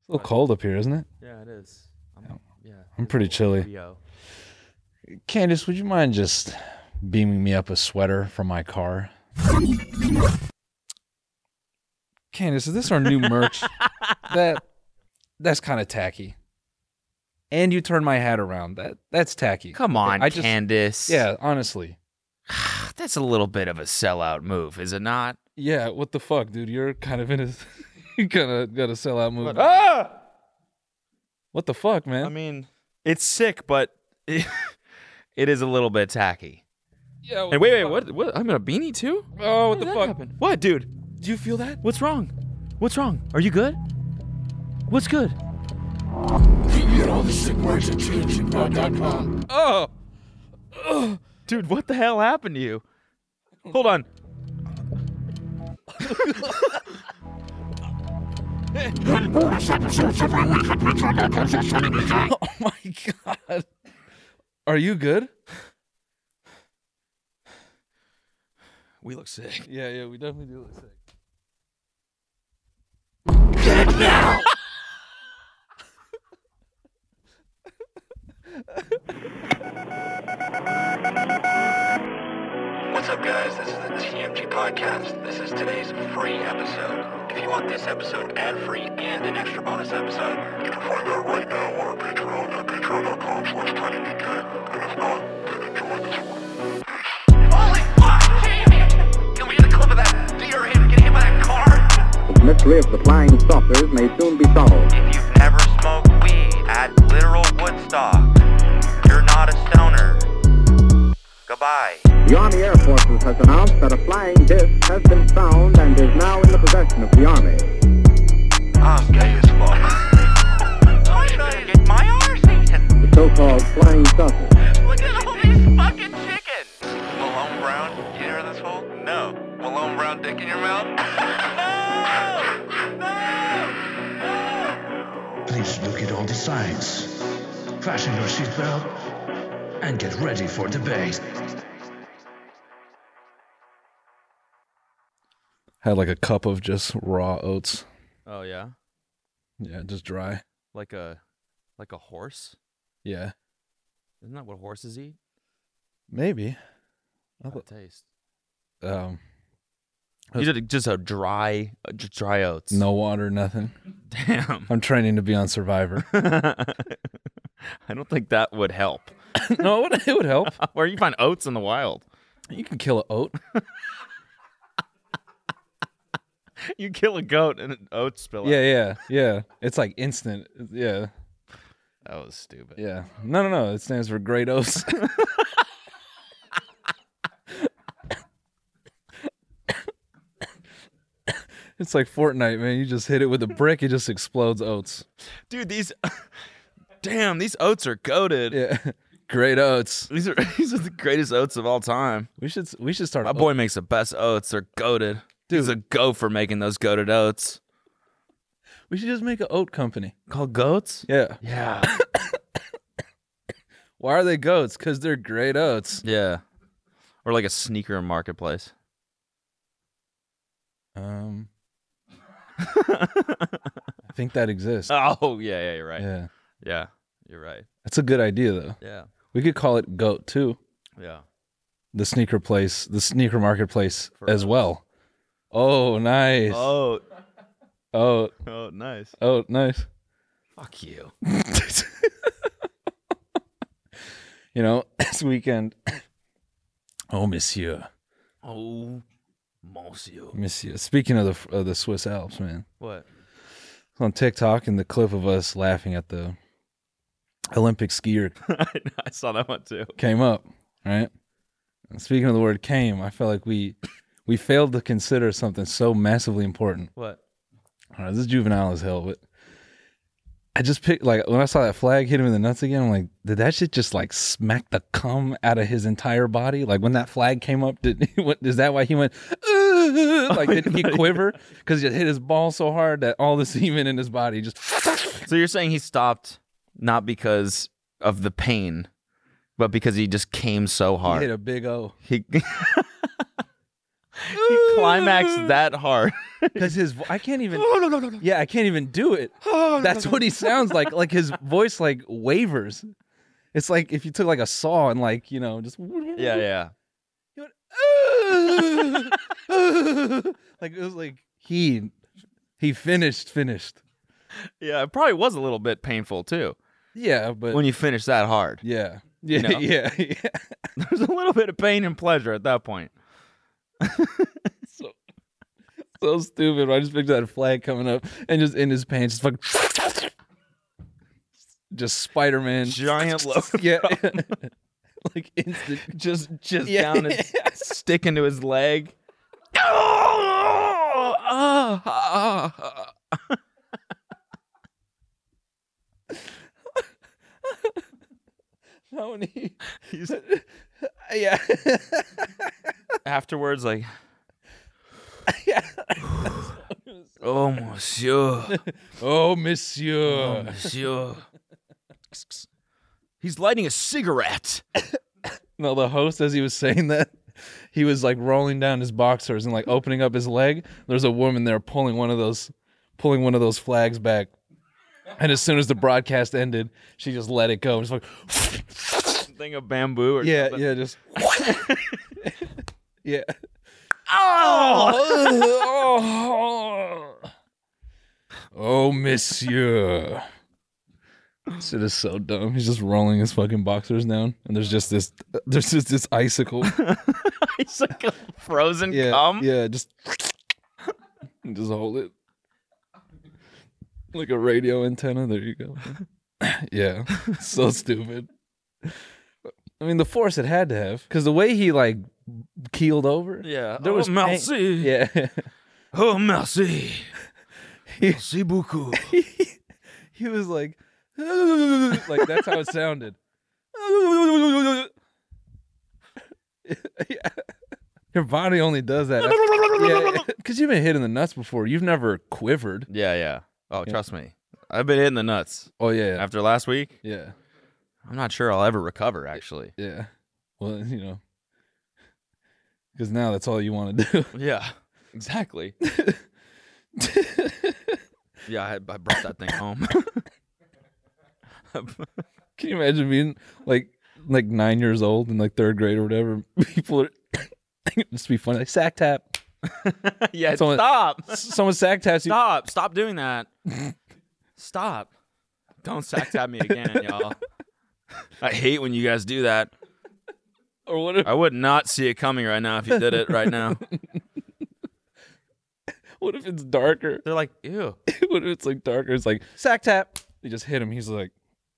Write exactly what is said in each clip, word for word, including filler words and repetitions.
It's a little cold up here, isn't it? Yeah, it is. I'm, yeah. I'm pretty chilly. Video. Candace, would you mind just beaming me up a sweater from my car? Candace, is this our new merch? that That's kind of tacky. And you turn my hat around. That That's tacky. Come on, I just, Candace. Yeah, honestly. That's a little bit of a sellout move, is it not? Yeah, what the fuck, dude? You're kind of in a... you kind of got a sellout move. What? Ah! What the fuck, man? I mean, it's sick, but it, it is a little bit tacky. Yeah. And wait, wait, what? What? I'm in a beanie too? Oh, what How the did fuck? that happen? What, dude? Do you feel that? What's wrong? What's wrong? Are you good? What's good? You can get all the sick merch at G M G pod dot com. Oh. Oh. Dude, what the hell happened to you? Hold on. Oh my god. Are you good? We look sick. Yeah, yeah, we definitely do look sick. Get it now! What's up, guys? This is the G M G Podcast. This is today's free episode. If you want this episode ad-free and an extra bonus episode, you can find that right now on our Patreon at patreon dot com slash tinydk. And if not, then enjoy this one. Holy fuck! Jamie! Can we get a clip of that deer him getting hit by that car? The mystery of the flying saucers may soon be solved. If you've never smoked weed at literal Woodstock, you're not a stoner. Goodbye. The Army Air Forces has announced that a flying disc has been found and is now in the possession of the Army. I'm gay as fuck. I'm trying to get my arse eaten. The so-called flying saucer. Look at all these fucking chickens. Malone Brown, you hear this fool? No. Malone Brown dick in your mouth? No! No! Please look at all the signs. Fasten your seatbelt and get ready for debate. Had like a cup of just raw oats. Oh yeah, Yeah, just dry. like a like a horse. Yeah. Isn't that what horses eat? Maybe. I How thought, taste? um, You did just a dry, uh, just dry oats. no water, nothing. Damn. I'm training to be on Survivor. I don't think that would help. No, it would, it would help. Where you find oats in the wild? You can kill an oat. You kill a goat and an oat spill out. Yeah, yeah, yeah. It's like instant. Yeah, That was stupid. yeah. No, no, no. It stands for great oats. It's like Fortnite, man. You just hit it with a brick, it just explodes oats. Dude, these damn, these oats are goated. Yeah, great oats. These are these are the greatest oats of all time. We should we should start. My boy makes the best oats. They're goated. Dude. He's a go for making those goated oats. We should just make an oat company. Called goats? Yeah. Yeah. Why are they goats? Because they're great oats. Yeah. Or like a sneaker marketplace. Um, I think that exists. Oh, yeah, yeah, you're right. Yeah, Yeah, you're right. that's a good idea though. Yeah. We could call it Goat too. Yeah. The sneaker place, the sneaker marketplace For as oats. well. Oh, nice. Oh, Oh, oh, nice. oh, nice. Fuck you. You know, this weekend. Oh, monsieur, Oh, monsieur. monsieur. Speaking of the of the Swiss Alps, man, What? on TikTok and the clip of us laughing at the Olympic skier I saw that one too. came up, right? And speaking of the word came, I felt like we we failed to consider something so massively important. What? All right, this is juvenile as hell, but I just picked, like, when I saw that flag hit him in the nuts again, I'm like, did that shit just like smack the cum out of his entire body? Like when that flag came up, did what, is that why he went, "Ugh," like did he quiver? Because it hit his ball so hard that all the semen in his body just. So you're saying he stopped not because of the pain, but because he just came so He hard. hit a big O. He He climaxed that hard. Because his, vo- I can't even. Yeah, I can't even do it. That's what he sounds like. Like his voice like wavers. It's like if you took like a saw and like you know just. Yeah, yeah. He went, like it was like he he finished finished. Yeah, it probably was a little bit painful too Yeah, but when you finish that hard. yeah, yeah, know? yeah, yeah. There's a little bit of pain and pleasure at that point. so so stupid. I just picture that flag coming up and just in his pants, just fucking, just Spider-Man, Giant load. yeah, like instant. Just just Yeah. down his stick into his leg. How many? He's Yeah, afterwards like, yeah. oh monsieur, Oh, monsieur. monsieur. He's lighting a cigarette. No, the host, as he was saying that, he was like rolling down his boxers and like opening up his leg. There's a woman there pulling one of those, pulling one of those flags back. And as soon as the broadcast ended, she just let it go. It's like, Thing of bamboo or yeah, something. yeah, just, yeah. Oh! Oh, oh, monsieur. Shit is so dumb. He's just rolling his fucking boxers down, and there's just this, there's just this icicle. It's like a frozen Yeah, cum. yeah, just, just hold it like a radio antenna. There you go. Yeah, so stupid. I mean, the force it had to have, because the way he like keeled over. Yeah. There oh, was pain- merci. Yeah. Oh, merci. He, Merci beaucoup. he, he was like, like that's how it sounded. Yeah. Your body only does that. Yeah, because you've been hit in the nuts before. You've never quivered. Yeah, yeah. Oh, Yeah. trust me. I've been hitting the nuts. Oh yeah, After last week, yeah, I'm not sure I'll ever recover, actually. yeah. Well, you know, because now that's all you want to do. Yeah, exactly. Yeah, I, I brought that thing home. Can you imagine being like like nine years old in like third grade or whatever? People are just be funny like sack tap. Yeah, Someone- stop. Someone sack taps you. Stop. Stop doing that. Stop. Don't sack tap me again, y'all. I hate when you guys do that. Or what if I would not see it coming right now if you did it right now. what if it's darker? They're like, ew. What if it's like darker? It's like sack tap. They just hit him. He's like,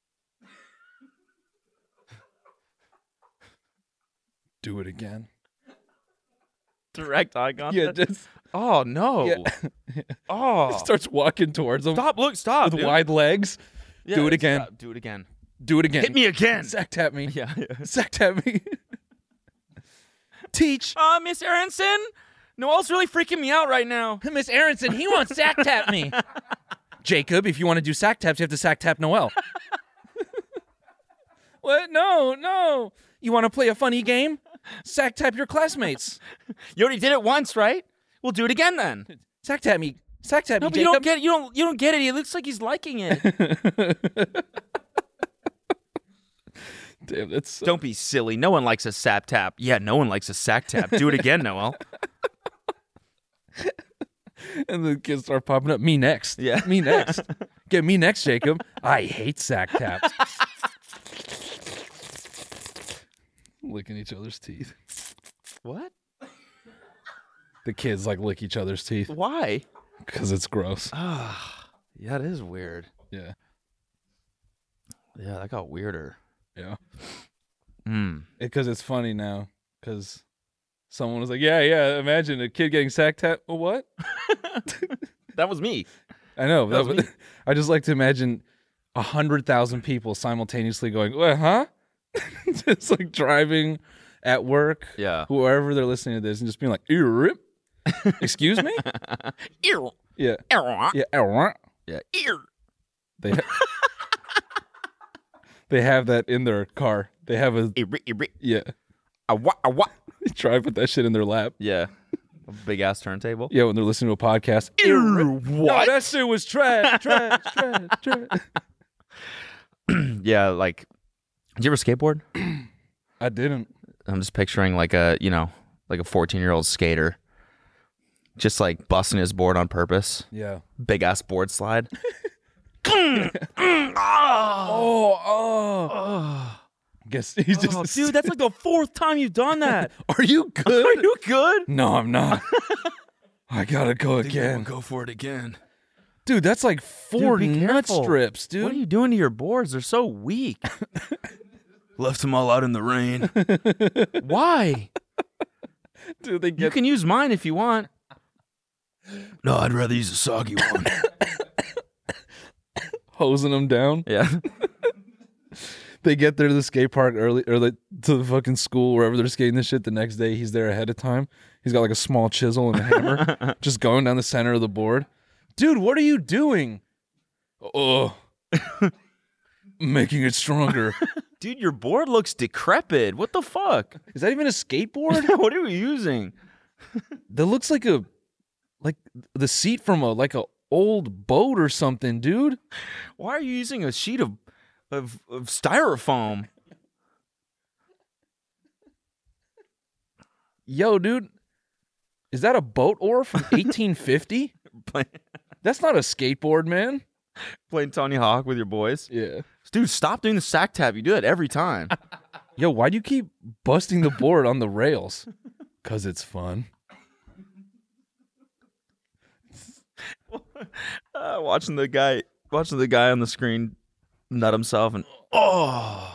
do it again. Direct eye Yeah, contact. just Oh, no. yeah. Oh. Starts walking towards him Stop. Look, stop. with dude. wide legs. Yeah, do it again. stop. Do it again. Do it again. Hit me again. Sack tap me. Yeah. yeah. Sack tap me. Teach. Uh, Miss Aronson, Noel's really freaking me out right now. Miss Aronson, he wants sack tap me. Jacob, if you want to do sack taps, you have to sack tap Noel. What? No, no. You want to play a funny game? Sack tap your classmates. You already did it once, right? We'll do it again then. Sack tap me. Sack tap No, me, but you Jacob. don't get it. You don't. You don't get it. He looks like he's liking it. Damn, that's so... Don't be silly. No one likes a sap tap. Yeah, no one likes a sack tap. Do it again, Noel. And the kids start popping up. Me next. Yeah. Me next. Get me next, Jacob. I hate sack taps. Licking each other's teeth. What? The kids like lick each other's teeth Why? because it's gross. Ah, yeah, that is weird. Yeah. Yeah, that got weirder. Yeah. Hmm. Because it's funny now. Because someone was like, yeah, yeah, imagine a kid getting sack tap. Well, what? That was me. I know. That That was was, me. I just like to imagine a hundred thousand people simultaneously going, what, huh? Just like driving at work, Yeah. whoever they're listening to this, and just being like, ear rip. Excuse me? Ear. Yeah. Ear. Yeah. uh, Yeah. Ear. They, ha- they have that in their car. They have a, Ear. Ear. yeah. A what? A what? They drive with that shit in their lap. Yeah. A big ass turntable. Yeah, when they're listening to a podcast. Ew, what? No, that shit was trash, trash, trash, trash. Yeah, like, did you ever skateboard? I didn't. I'm just picturing like a, you know, like a fourteen year old skater, just like busting his board on purpose. Yeah. Big ass board slide. Oh, oh. Guess he's just. Oh, dude, that's like the fourth time you've done that. Are you good? Are you good? No, I'm not. I gotta go again. Go for it again. Dude, that's like four Dude, be nut careful. strips, dude. What are you doing to your boards? They're so weak. Left them all out in the rain. Why? Dude, they You get can use mine if you want. No, I'd rather use a soggy one. hosing them down. Yeah. They get there to the skate park early, or like to the fucking school, wherever they're skating this shit. The next day, he's there ahead of time. He's got like a small chisel and a hammer, just going down the center of the board. Dude, what are you doing? Oh, making it stronger. Dude, your board looks decrepit. What the fuck? Is that even a skateboard? What are you using? That looks like a, like the seat from a like a old boat or something, dude. Why are you using a sheet of of, of styrofoam? Yo, dude, is that a boat oar from eighteen fifty? That's not a skateboard, man. Playing Tony Hawk with your boys? Yeah. Dude, stop doing the sack tap. You do it every time. Yo, why do you keep busting the board on the rails? Because it's fun. uh, watching the guy, watching the guy on the screen nut himself and oh,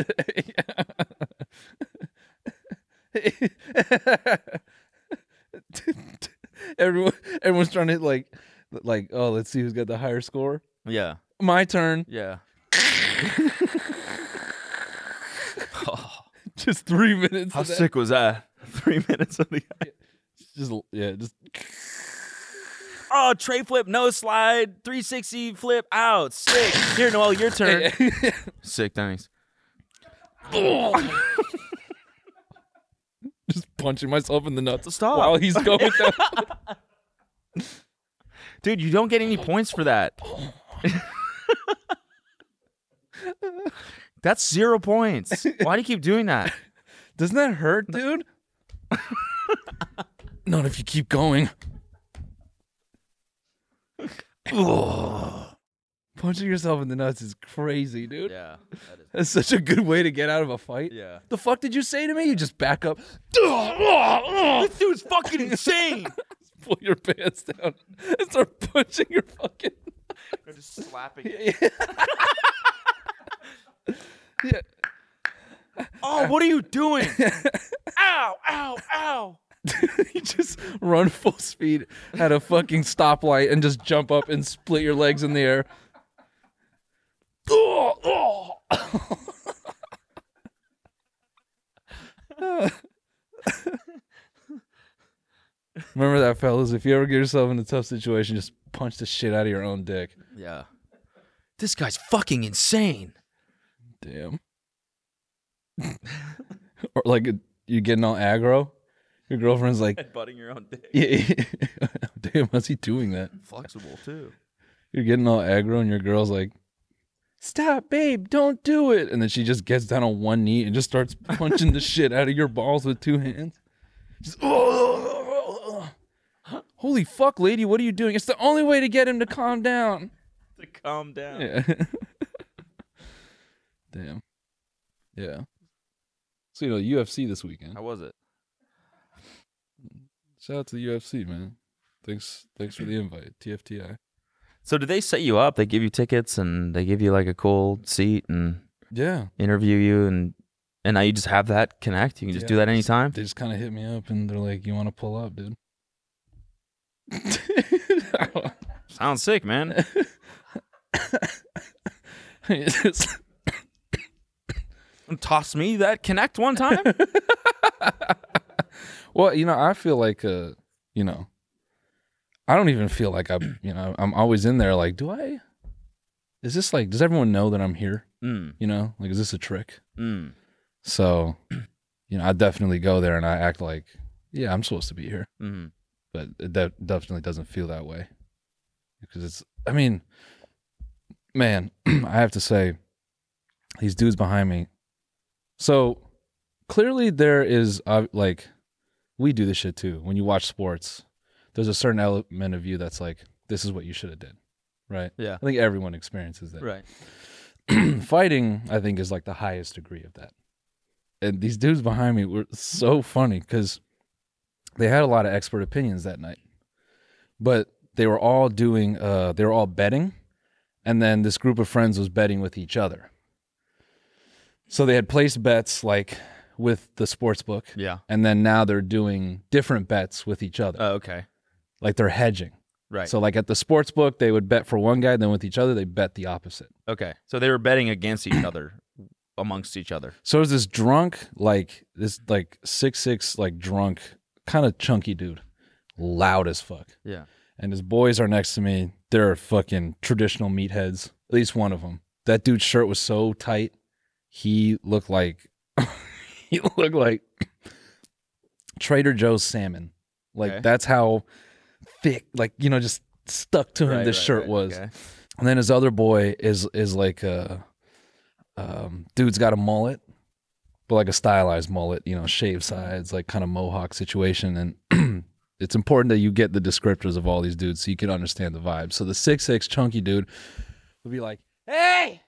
Everyone, everyone's trying to like, like, oh, let's see who's got the higher score. yeah, My turn. yeah. Just three minutes. How of that. sick was that? Three minutes of the guy. Just yeah, just Oh, tray flip, no slide, three sixty flip out. Sick. Here, Noel, your turn. Sick, thanks. just punching myself in the nuts. Stop. While he's going down. Dude, you don't get any points for that. That's zero points. Why do you keep doing that? Doesn't that hurt, dude? Not if you keep going. Punching yourself in the nuts is crazy, dude. Yeah, that is. That's such a good way to get out of a fight. Yeah. The fuck did you say to me? You just back up. This dude's fucking insane. Pull your pants down and start punching your fucking. Or just slapping Yeah. Yeah. Oh, what are you doing? Ow, ow, ow. You just run full speed at a fucking stoplight and just jump up and split your legs in the air. Remember that, fellas. If you ever get yourself in a tough situation, just punch the shit out of your own dick. Yeah. This guy's fucking insane. Damn. Or like you getting all aggro. Your girlfriend's like, Headbutting your own dick. yeah, damn, how's he doing that? Flexible, too. You're getting all aggro and your girl's like, stop, babe, don't do it. And then she just gets down on one knee and just starts punching the shit out of your balls with two hands. Just, oh, holy fuck, lady, what are you doing? It's the only way to get him to calm down. To calm down. Yeah. Damn. Yeah. So, you know, U F C this weekend. How was it? Shout out to the U F C, man. Thanks thanks for the invite. T F T I. So did they set you up? They give you tickets and they give you like a cool seat and Yeah. interview you and and now you just have that connect? You can just Yeah, do that they anytime? They just kind of hit me up and they're like, you want to pull up, dude? Sounds sick, man. It's- Toss me that connect one time? well, you know, I feel like, uh, you know, I don't even feel like I'm, you know, I'm always in there like, do I, is this like, does everyone know that I'm here? Mm, You know, like, is this a trick? mm. So, you know, I definitely go there and I act like, yeah, I'm supposed to be here. Mm. but it de- definitely doesn't feel that way because it's. I mean, man, I have to say, these dudes behind me. So clearly, there is uh, like, we do this shit too. When you watch sports, there's a certain element of you that's like, this is what you should have did, right? Yeah. I think everyone experiences that. Right. Fighting, I think, is like the highest degree of that. And these dudes behind me were so funny because they had a lot of expert opinions that night, but they were all doing, uh, they were all betting, and then this group of friends was betting with each other. So they had placed bets like with the sports book, Yeah. and then now they're doing different bets with each other, Oh, okay. like they're hedging. Right. So like at the sports book, they would bet for one guy, then with each other, they bet the opposite. Okay. So they were betting against each other, amongst each other. So there's this drunk, like this like six six, like drunk, kind of chunky dude, loud as fuck. Yeah. And his boys are next to me. They're fucking traditional meatheads. At least one of them. That dude's shirt was so tight. He looked like he looked like Trader Joe's salmon. Like Okay. that's how thick, like, you know, just stuck to him Right, this right, shirt right. was. Okay. And then his other boy is is like a um, dude's got a mullet, but like a stylized mullet, you know, shaved sides, like kind of mohawk situation. And it's important that you get the descriptors of all these dudes so you can understand the vibe. So the six six chunky dude would be like, "Hey,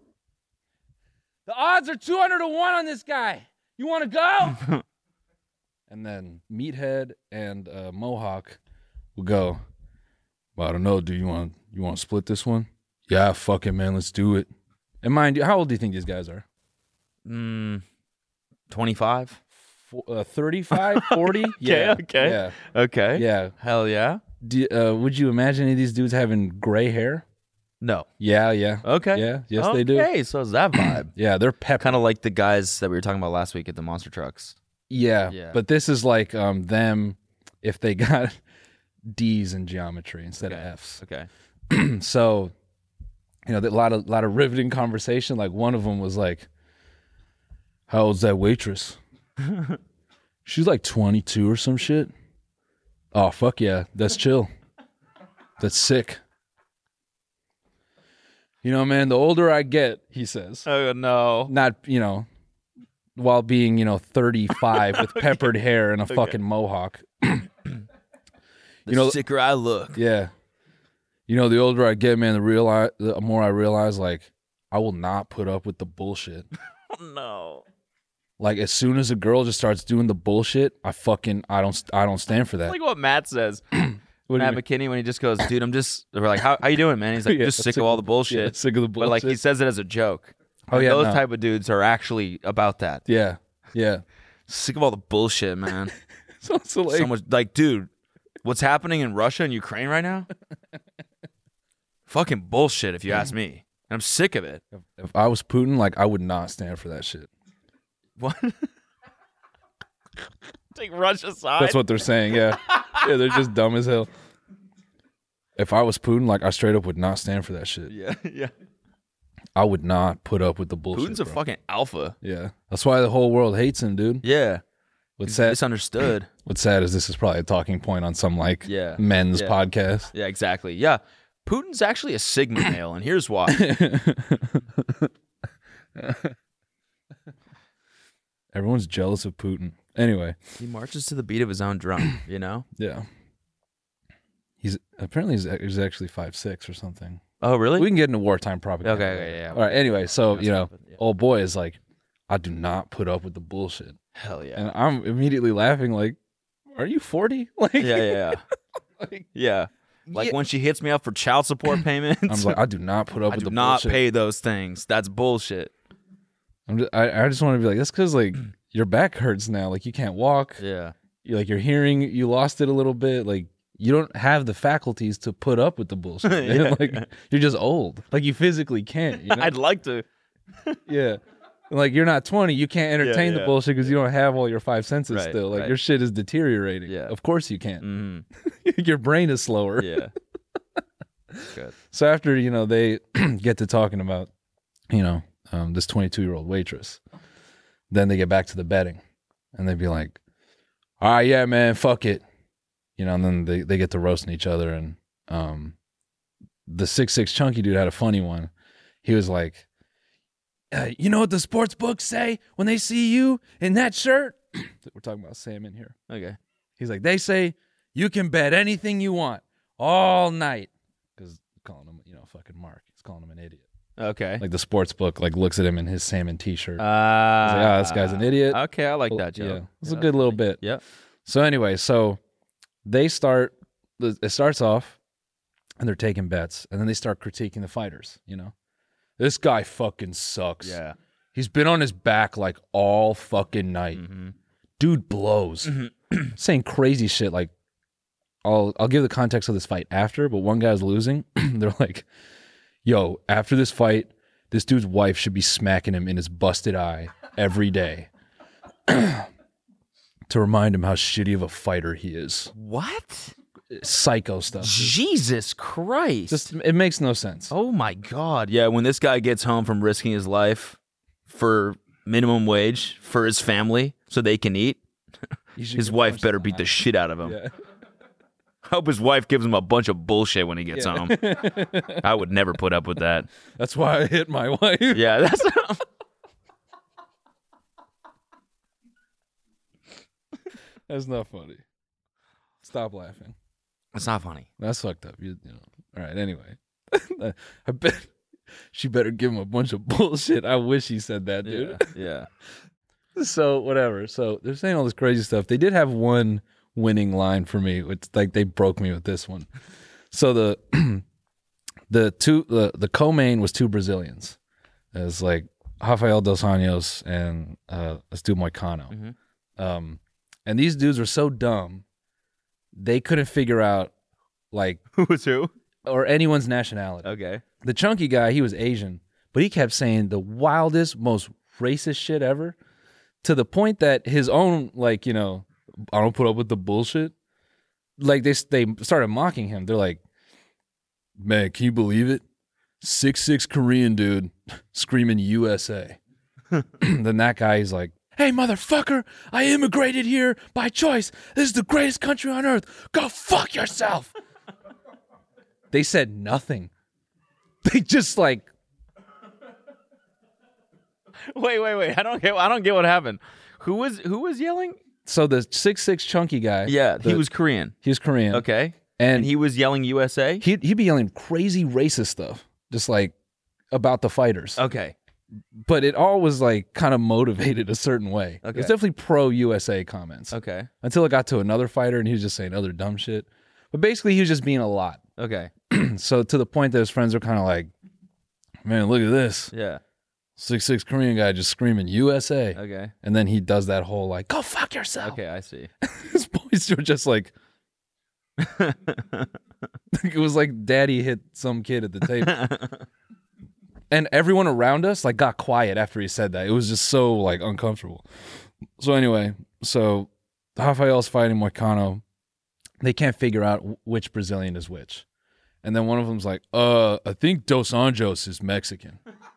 the odds are two hundred to one on this guy. You want to go?" And then Meathead and uh, Mohawk will go, "Well, I don't know. Do you want you want to split this one?" "Yeah, fuck it, man. Let's do it." And mind you, how old do you think these guys are? Mm, twenty-five. F- uh, thirty-five, forty? Yeah. okay. Yeah. Okay. Yeah. Hell yeah. Do, uh, would you imagine any of these dudes having gray hair? No. Yeah, yeah. Okay. Yeah, yes, okay. they do. Okay, so it's that vibe. Yeah, they're pep. Kind of like the guys that we were talking about last week at the monster trucks. Yeah, Yeah. but this is like um them if they got D's in geometry instead Okay. of F's. Okay. So, you know, a lot of lot of riveting conversation. Like one of them was like, "How old's that waitress?" "She's like twenty-two or some shit." "Oh, fuck yeah, that's chill. That's sick." "You know, man, the older I get," he says, Oh no. not, you know, while being, you know, thirty-five with peppered hair and a fucking mohawk. The You know- sicker I look. Yeah. "You know, the older I get, man, the real the more I realize, like, I will not put up with the bullshit. No. Like, as soon as a girl just starts doing the bullshit, I fucking, I don't, I don't stand for that." Like what Matt says. What do you Matt mean? McKinney when he just goes, "Dude, I'm just." We're like, "How how you doing, man?" He's like, Yeah, "Just sick of all the bullshit." Yeah, sick of the bullshit. But like he says it as a joke. Oh, And yeah, those no. type of dudes are actually about that. Yeah, yeah. Sick of all the bullshit, man. So, so like, so much like, dude, what's happening in Russia and Ukraine right now? Fucking bullshit, if you ask me. And I'm sick of it. if I was Putin, like, I would not stand for that shit. What? Take Russia's side. That's what they're saying. Yeah, yeah. They're just dumb as hell. If I was Putin, like, I straight up would not stand for that shit. Yeah, yeah. I would not put up with the bullshit. Putin's a bro. fucking alpha. Yeah, that's why the whole world hates him, dude. Yeah. What's He's sad? misunderstood. What's sad is this is probably a talking point on some like Yeah. men's Yeah. podcast. Yeah, exactly. Yeah. Putin's actually a Sigma male, and here's why. Everyone's jealous of Putin. Anyway, He marches to the beat of his own drum, you know? yeah. He's apparently he's, he's actually five six or something. Oh, really? We can get into wartime propaganda. Okay, okay, yeah. All right. Anyway, so That's you know, fine, but yeah. old boy is like, I do not put up with the bullshit, Hell yeah. and I'm immediately laughing. Like, are you forty? Like, Yeah, yeah, yeah. like, Yeah. Like Yeah. when she hits me up for child support payments, I'm like, I do not put up I with do the not bullshit. pay those things. That's bullshit. I'm just, I, I just want to be like, that's because like your back hurts now. Like you can't walk. Yeah. You, like your hearing, you lost it a little bit. Like you don't have the faculties to put up with the bullshit. man. Yeah. Like you're just old. Like you physically can't. You know? I'd like to. Yeah. Like you're not twenty. You can't entertain yeah. the bullshit because you don't have all your five senses Right, still. Like right. your shit is deteriorating. Yeah. Of course you can't. Mhm. Your brain is slower. Yeah. Good. So after, you know, they get to talking about, you know, um, this twenty-two year old waitress, then they get back to the betting and they'd be like, all right, yeah, man, fuck it. you know, and then they, they get to roasting each other. And um, the six six chunky dude had a funny one. He was like, uh, you know what the sports books say when they see you in that shirt? We're talking about salmon here. Okay. He's like, they say you can bet anything you want all night. Because calling him, you know, fucking Mark. He's calling him an idiot. Okay. Like the sports book, like looks at him in his salmon T-shirt. Uh, He's like, oh, this guy's an idiot. Okay, I like Well, that joke. Yeah, it's Yeah, a good little bit. Yeah. So anyway, so they start. It starts off, and they're taking bets, and then they start critiquing the fighters. You know, this guy fucking sucks. Yeah. He's been on his back like all fucking night. Mm-hmm. Dude blows, saying crazy shit. Like, I'll I'll give the context of this fight after, but one guy's losing. They're like, yo, after this fight, this dude's wife should be smacking him in his busted eye every day to remind him how shitty of a fighter he is. What? Psycho stuff. Jesus Christ. Just it makes no sense. Oh my God. Yeah, when this guy gets home from risking his life for minimum wage for his family so they can eat, You should his get wife punched better in the beat the eye. shit out of him. Yeah. I hope his wife gives him a bunch of bullshit when he gets Yeah. home. I would never put up with that. That's why I hit my wife. Yeah, that's That's not funny. Stop laughing. It's not funny. That's fucked up. You, you know. All right. Anyway, I bet she better give him a bunch of bullshit. I wish he said that, dude. Yeah. Yeah. So whatever. So they're saying all this crazy stuff. They did have one winning line for me. It's like they broke me with this one. So the the two the, the co-main was two Brazilians. It was like Rafael dos Anjos and uh, this dude Moicano. Mhm. Um, and these dudes were so dumb, they couldn't figure out like Who was who? or anyone's nationality. Okay. The chunky guy, he was Asian, but he kept saying the wildest, most racist shit ever, to the point that his own, like, you know, I don't put up with the bullshit. Like, they they started mocking him. They're like, man, can you believe it? six six Korean dude screaming U S A. Then that guy, he's like, hey, motherfucker, I immigrated here by choice. This is the greatest country on earth. Go fuck yourself. They said nothing. They just like, Wait, wait, wait. I don't get I don't get what happened. Who was who was yelling? so the six six chunky guy. Yeah, he the- was Korean. he was Korean. Okay. And, And he was yelling U S A? he'd, he'd be yelling crazy racist stuff, just like about the fighters. Okay. But it all was like kind of motivated a certain way. It Okay. was definitely pro U S A comments. Okay. Until it got to another fighter and he was just saying other dumb shit. But basically he was just being a lot. Okay. So to the point that his friends were kind of like, man, look at this. Yeah. six six Korean guy just screaming U S A. Okay. And then he does that whole like, go fuck yourself. Okay, I see. His boys were just like, it was like daddy hit some kid at the table. And everyone around us like got quiet after he said that. It was just so like uncomfortable. So anyway, so Rafael's fighting Moicano. They can't figure out wh- which Brazilian is which. And then one of them's like, uh, I think Dos Anjos is Mexican.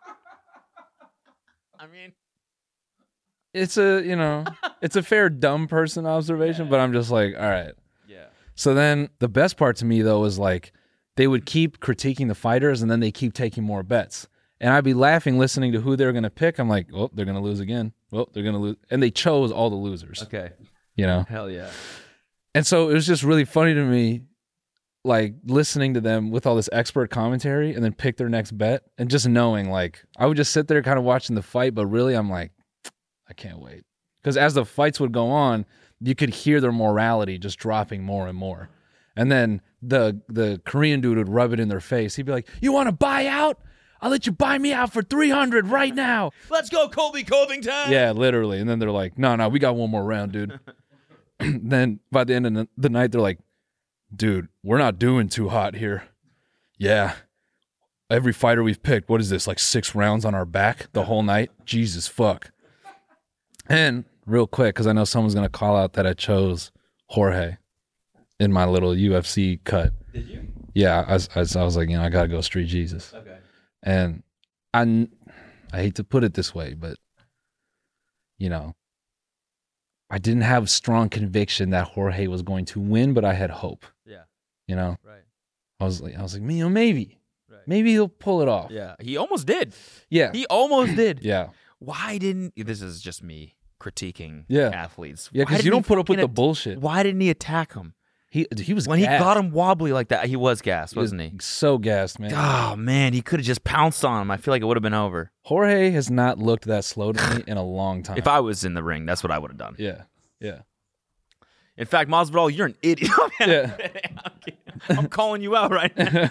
I mean, It's a, you know, it's a fair dumb person observation, but I'm just like, all right. yeah. So then the best part to me though was like they would keep critiquing the fighters and then they keep taking more bets. And I'd be laughing listening to who they're going to pick. I'm like, oh, they're going to lose again. Well, they're going to lose. And they chose all the losers, Okay. you know? Hell yeah. And so it was just really funny to me, like listening to them with all this expert commentary and then pick their next bet and just knowing like I would just sit there kind of watching the fight. But really I'm like, I can't wait. Because as the fights would go on, you could hear their morality just dropping more and more. And then the the Korean dude would rub it in their face. He'd be like, you want to buy out? I'll let you buy me out for three hundred right now. Let's go, Colby Covington. Yeah, literally. And then they're like, no, no, we got one more round, dude. Then by the end of the- the night, they're like, dude, we're not doing too hot here. Yeah. Every fighter we've picked, what is this, like six rounds on our back the whole night? Jesus fuck. And real quick, because I know someone's going to call out that I chose Jorge in my little U F C cut. Did you? Yeah, I, was- I, was- I was like, you know, I got to go Street Jesus. Okay. And I, n- I hate to put it this way, but, you know, I didn't have strong conviction that Jorge was going to win, but I had hope. Yeah. You know, Right. I was like, I was like, you know, maybe, Right. maybe he'll pull it off. Yeah. He almost did. Yeah. He almost did. Yeah. Why didn't this is just me critiquing Yeah. athletes? Yeah, Why because you didn't don't he put up with fucking the at- bullshit. Why didn't he attack him? He he was When gassed. he got him wobbly like that, he was gassed, He was wasn't he? So gassed, man. Oh man, he could have just pounced on him. I feel like it would have been over. Jorge has not looked that slow to me in a long time. If I was in the ring, that's what I would have done. yeah, yeah, In fact, Masvidal, you're an idiot. yeah. I'm, kidding. I'm calling you out right now.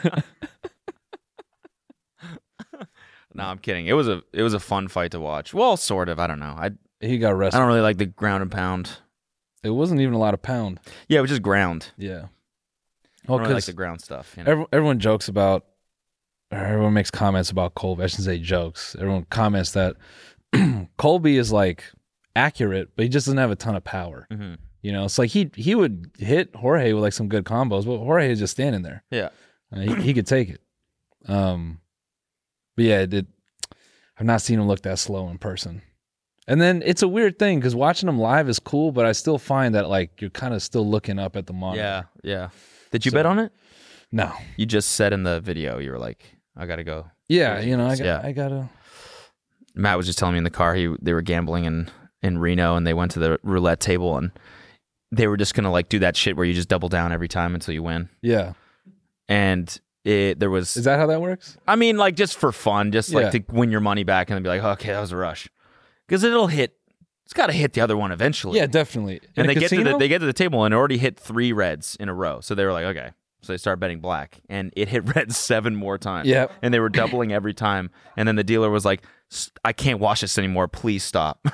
No, I'm kidding. It was a it was a fun fight to watch. Well, sort of. I don't know. I He got I wrestled. don't really like the ground and pound. It wasn't even a lot of pound. Yeah, it was just ground. Yeah. I Well, don't really like because the ground stuff. You know? everyone, everyone jokes about, or everyone makes comments about Colby. I shouldn't say jokes. Everyone comments that Colby is like accurate, but he just doesn't have a ton of power. Mhm. You know, it's like he he would hit Jorge with like some good combos, but Jorge is just standing there. Yeah. Uh, he, he could take it. Um, but yeah, it did. I've not seen him look that slow in person. And then it's a weird thing because watching him live is cool, but I still find that like you're kind of still looking up at the monitor. Yeah. Yeah. Did you So- bet on it? No. You just said in the video, you were like, I got to go. Yeah, you know, I got, Yeah. I gotta. Matt was just telling me in the car he they were gambling in in Reno and they went to the roulette table and they were just gonna like do that shit where you just double down every time until you win. Yeah. And it there was Is that how that works? I mean like just for fun, just like Yeah. to win your money back and then be like, okay, that was a rush, because it'll hit. It's got to hit the other one eventually. Yeah, definitely. In and a they get to the casino? they get to the table and it already hit three reds in a row. So they were like, okay. So they start betting black, and it hit red seven more times. Yep. And they were doubling every time. And then the dealer was like, "S- I can't watch this anymore. Please stop.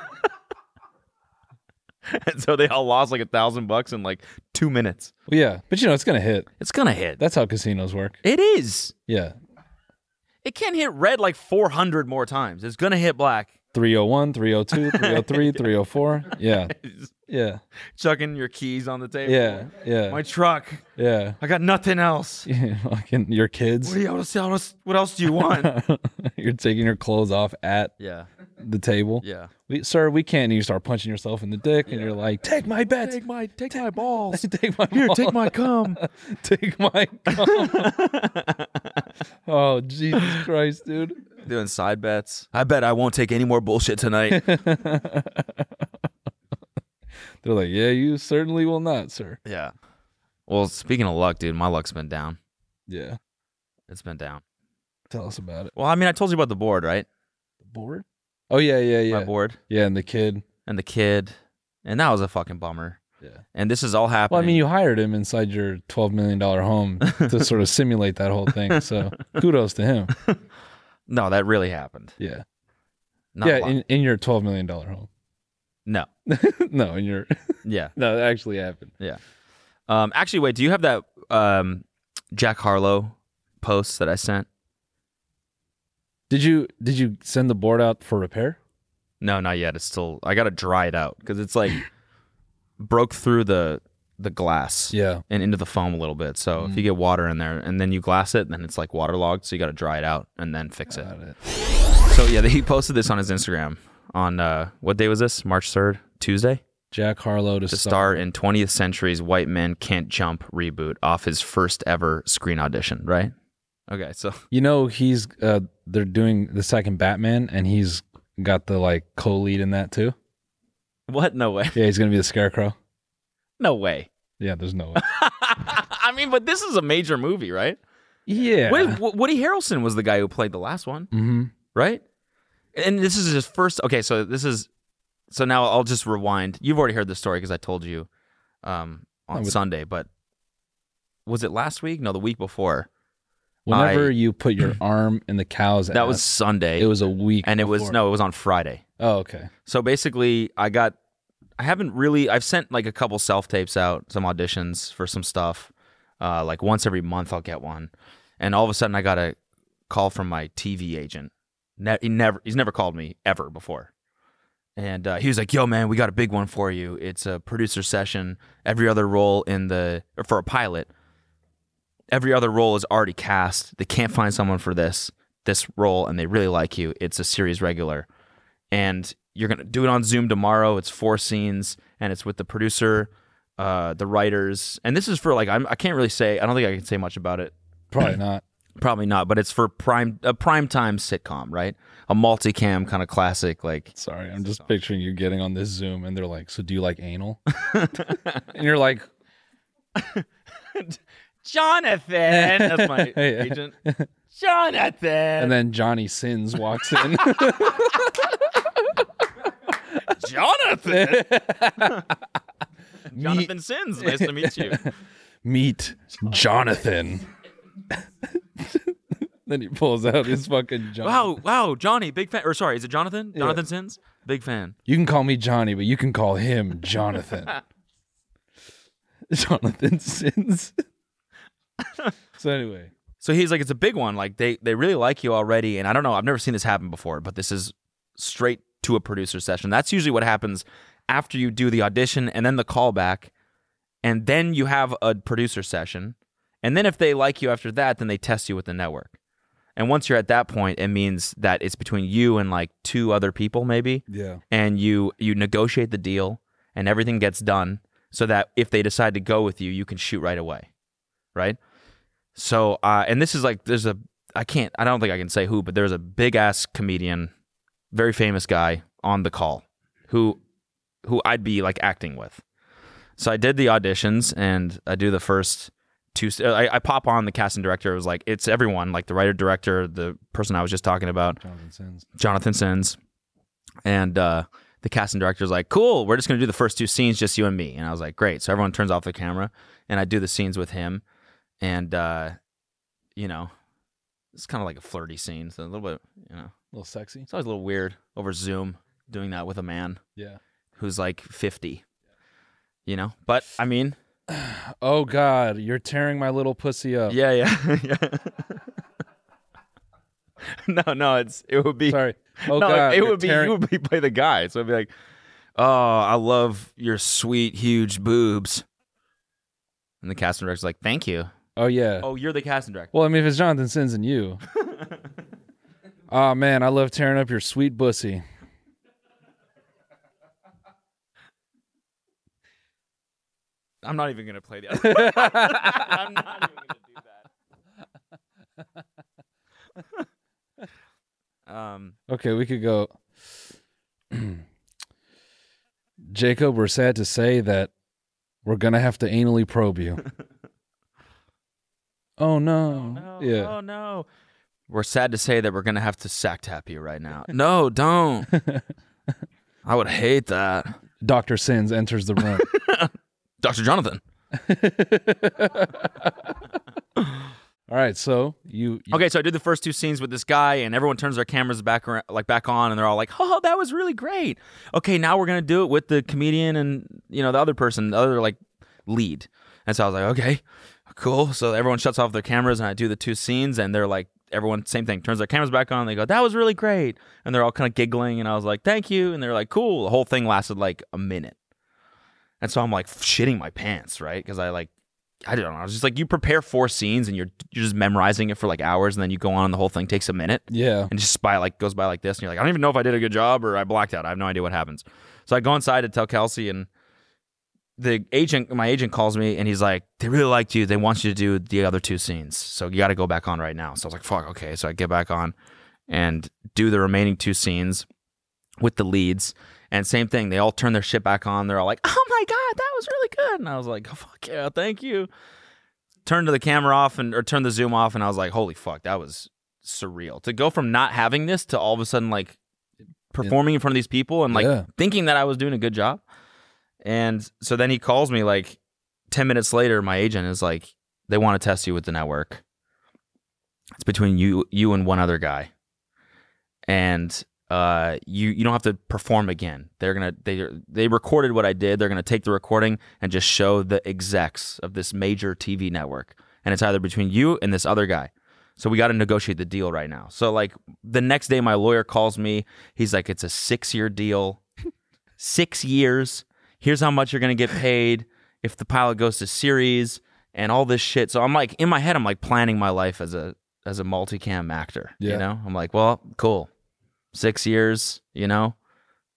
And so they all lost like a thousand bucks in like two minutes. Yeah, but you know it's gonna hit. It's gonna hit. That's how casinos work. It is. Yeah, It can hit red like four hundred more times. It's gonna hit black. three oh one, three oh two, three oh three, three oh four. Yeah, yeah, Chucking your keys on the table. yeah, yeah, My truck. yeah. I got nothing else. Yeah, fucking your kids. What, do you, what else? What else do you want? You're taking your clothes off at Yeah. the table. Yeah. We, sir, we can't. And you start punching yourself in the dick, and you're like, "Take my bets. Take my take my balls. take my Here, balls. take my cum. take my." cum." Oh Jesus Christ, dude! Doing side bets. I bet I won't take any more bullshit tonight. They're like, "Yeah, you certainly will not, sir." Yeah. Well, speaking of luck, dude, my luck's been down. Yeah, It's been down. tell us about it. Well, I mean, I told you about the board, right? The board? Oh yeah, yeah, yeah. My board Yeah, and the kid. and the kid, and that was a fucking bummer. Yeah. And this is all happening. Well, I mean, you hired him inside your twelve million dollar home to sort of simulate that whole thing. So kudos to him. no, that really happened. Yeah. Not yeah, a lot. in, in your twelve million dollar home. no. No, in your Yeah. no, that actually happened. Yeah. Um. Actually, wait. Do you have that um Jack Harlow post that I sent? Did you did you send the board out for repair? No, not yet. It's still. I gotta dry it out because it's like broke through the the glass. Yeah. And into the foam a little bit. So if you get water in there and then you glass it, then it's like waterlogged. So you got to dry it out and then fix it. Got it. So yeah, he posted this on his Instagram on uh, what day was this? March third, Tuesday. Jack Harlow to, To star in twentieth Century's White Men Can't Jump reboot off his first ever screen audition. Right. Okay. So You know, he's uh they're doing the second Batman, and he's got the like co-lead in that too. what? No way. Yeah, he's gonna be the Scarecrow. No way. Yeah, there's no way. I mean, but this is a major movie, right? Yeah. Woody, Woody Harrelson was the guy who played the last one. Mm-hmm. Right? And this is his first. Okay, so this is. So now I'll just rewind. You've already heard the story because I told you um, on Oh, but- Sunday, but was it last week? No, the week before. Whenever I- you put your arm in the cow's That ass, was Sunday. it was a week, and it was before. no, it was on Friday. Oh, okay. So basically, I got. I haven't really. I've sent like a couple self tapes out, some auditions for some stuff. Uh, like once every month, I'll get one, and all of a sudden, I got a call from my T V agent. Ne- he never. He's never called me ever before. And uh, he was like, "Yo, man, we got a big one for you. It's a producer session. Every other role in the or for a pilot, every other role is already cast. They can't find someone for this this role, and they really like you. It's a series regular, and you're gonna do it on Zoom tomorrow. It's four scenes, and it's with the producer, uh, the writers, and this is for like I'm, I can't really say. I don't think I can say much about it. Probably not. Probably not, but it's for prime a prime time sitcom, right? A multicam kind of classic, like. Sorry, I'm just picturing you getting on this Zoom, and they're like, "So do you like anal?" And you're like, Jonathan. That's my agent. Jonathan. And then Johnny Sins walks in. Jonathan. Jonathan Sins. Nice to meet you. Meet Jonathan. Then he pulls out his fucking Jonathan. Wow, wow, Johnny, big fan. Or sorry, is it Jonathan? Yeah. Jonathan Sins? Big fan. You can call me Johnny, but you can call him Jonathan. Jonathan Sins. So anyway. So he's like, it's a big one. Like they, they really like you already. And I don't know, I've never seen this happen before, but this is straight to a producer session. That's usually what happens after you do the audition and then the callback. And then you have a producer session. And then if they like you after that, then they test you with the network. And once you're at that point, it means that it's between you and like two other people maybe. Yeah. And you you negotiate the deal and everything gets done so that if they decide to go with you, you can shoot right away. Right? So, uh, and this is like, there's a, I can't, I don't think I can say who, but there's a big ass comedian, very famous guy on the call who, who I'd be like acting with. So I did the auditions and I do the first two, I, I pop on the casting director. It was like, it's everyone, like the writer, director, the person I was just talking about, Jonathan Sins. Jonathan Sins. And, uh, the casting director was like, cool, we're just going to do the first two scenes, just you and me. And I was like, great. So everyone turns off the camera and I do the scenes with him. And, uh, you know, it's kind of like a flirty scene. So a little bit, you know. A little sexy. It's always a little weird over Zoom doing that with a man Yeah. who's like fifty, you know? But, I mean. Oh, God, you're tearing my little pussy up. Yeah, yeah, yeah. no, no, it's it would be. Sorry. Oh, no, God. it you're would be, tearing- you would be play the guy. So it'd be like, oh, I love your sweet, huge boobs. And the casting director's like, thank you. Oh, yeah. Oh, you're the casting director. Well, I mean, if it's Jonathan Sins and you. Oh, man, I love tearing up your sweet bussy. I'm not even gonna play the other. I'm not even gonna do that. um. Okay, we could go. Jacob, we're sad to say that we're going to have to anally probe you. Oh, no. No, Yeah. Oh no. We're sad to say that we're gonna have to sack tap you right now. No, don't. I would hate that. Doctor Sins enters the room. Doctor Jonathan. All right, so you, you Okay, so I did the first two scenes with this guy, and everyone turns their cameras back around, like back on, and they're all like, "Oh, that was really great." Okay, now we're gonna do it with the comedian and you know the other person, the other like lead. And so I was like, "Okay, cool." So everyone shuts off their cameras, and I do the two scenes, and they're like, everyone same thing, turns their cameras back on. And they go, "That was really great," and they're all kind of giggling, and I was like, "Thank you," and they're like, "Cool." The whole thing lasted like a minute, and so I'm like shitting my pants, right? Because I like. I don't know. I was just like, you prepare four scenes and you're you're just memorizing it for like hours, and then you go on and the whole thing takes a minute. yeah. And just by like goes by like this, and you're like, I don't even know if I did a good job or I blacked out. I have no idea what happens. So I go inside to tell Kelsey, and the agent, my agent calls me, and he's like, they really liked you. They want you to do the other two scenes, so you got to go back on right now. So I was like, fuck, okay. So I get back on and do the remaining two scenes with the leads. And same thing, they all turn their shit back on. They're all like, oh my God, that was really good. And I was like, oh, fuck yeah, thank you. Turned the camera off and or turned the Zoom off, and I was like, holy fuck, that was surreal. To go from not having this to all of a sudden like performing in front of these people and like Yeah. thinking that I was doing a good job. And so then he calls me like ten minutes later, my agent is like, they want to test you with the network. It's between you you and one other guy. And uh, you you don't have to perform again. They're gonna they they recorded what I did. They're gonna take the recording and just show the execs of this major T V network, and it's either between you and this other guy. So we got to negotiate the deal right now. So like the next day, my lawyer calls me. He's like, it's a six year deal, six years. Here's how much you're gonna get paid if the pilot goes to series and all this shit. So I'm like in my head, I'm like planning my life as a as a multicam actor. Yeah. You know, I'm like, well, cool. Six years, you know,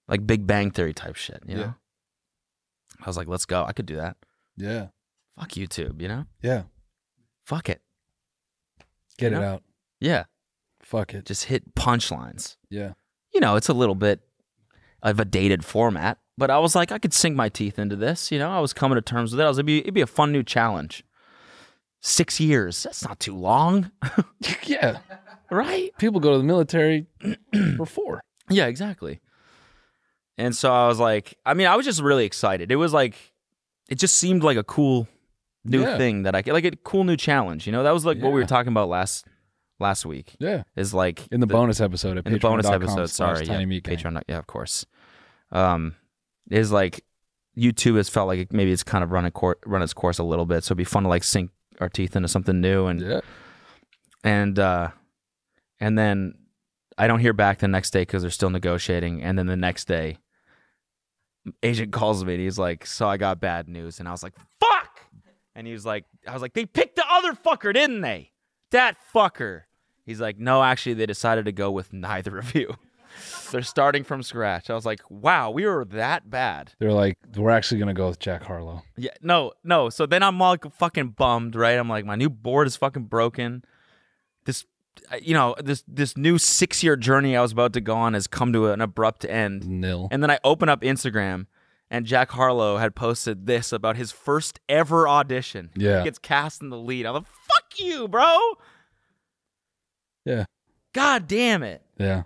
like Big Bang Theory type shit. You Yeah. know, I was like, let's go. I could do that. Yeah. Fuck YouTube. You know, Yeah. fuck it. Get You it know? out. Yeah, Fuck it. just hit punchlines. Yeah. You know, it's a little bit of a dated format, but I was like, I could sink my teeth into this. You know, I was coming to terms with it. I was like, it'd be, it'd be a fun new challenge. Six years. That's not too long. Yeah. Right? People go to the military for four. Yeah, exactly. And so I was like, I mean, I was just really excited. It was like, it just seemed like a cool new Yeah. thing that I could, like a cool new challenge. You know, that was like what we were Yeah. talking about last last week. Yeah. Is like In the, bonus episode at in the bonus patreon dot com episode. slash Sorry, yeah, Tiny Meat Gang. Patreon. Yeah, of course. Um, is like YouTube has felt like it, maybe it's kind of run a cour- run its course a little bit. So it'd be fun to like sink our teeth into something new and Yeah. and uh, and then I don't hear back the next day because they're still negotiating. And then the next day, agent calls me and he's like, "So I got bad news," and I was like, "Fuck!" And he was like, "I was like, they picked the other fucker, didn't they? That fucker." He's like, "No, actually, they decided to go with neither of you. They're starting from scratch." I was like, "Wow, we were that bad." They're like, we're actually going to go with Jack Harlow. Yeah, no, no. So then I'm all fucking bummed, right? I'm like, my new board is fucking broken. This, you know, this this new six year journey I was about to go on has come to an abrupt end. Nil. And then I open up Instagram, and Jack Harlow had posted this about his first ever audition. Yeah. He gets cast in the lead. I'm like, fuck you, bro. Yeah. God damn it. Yeah.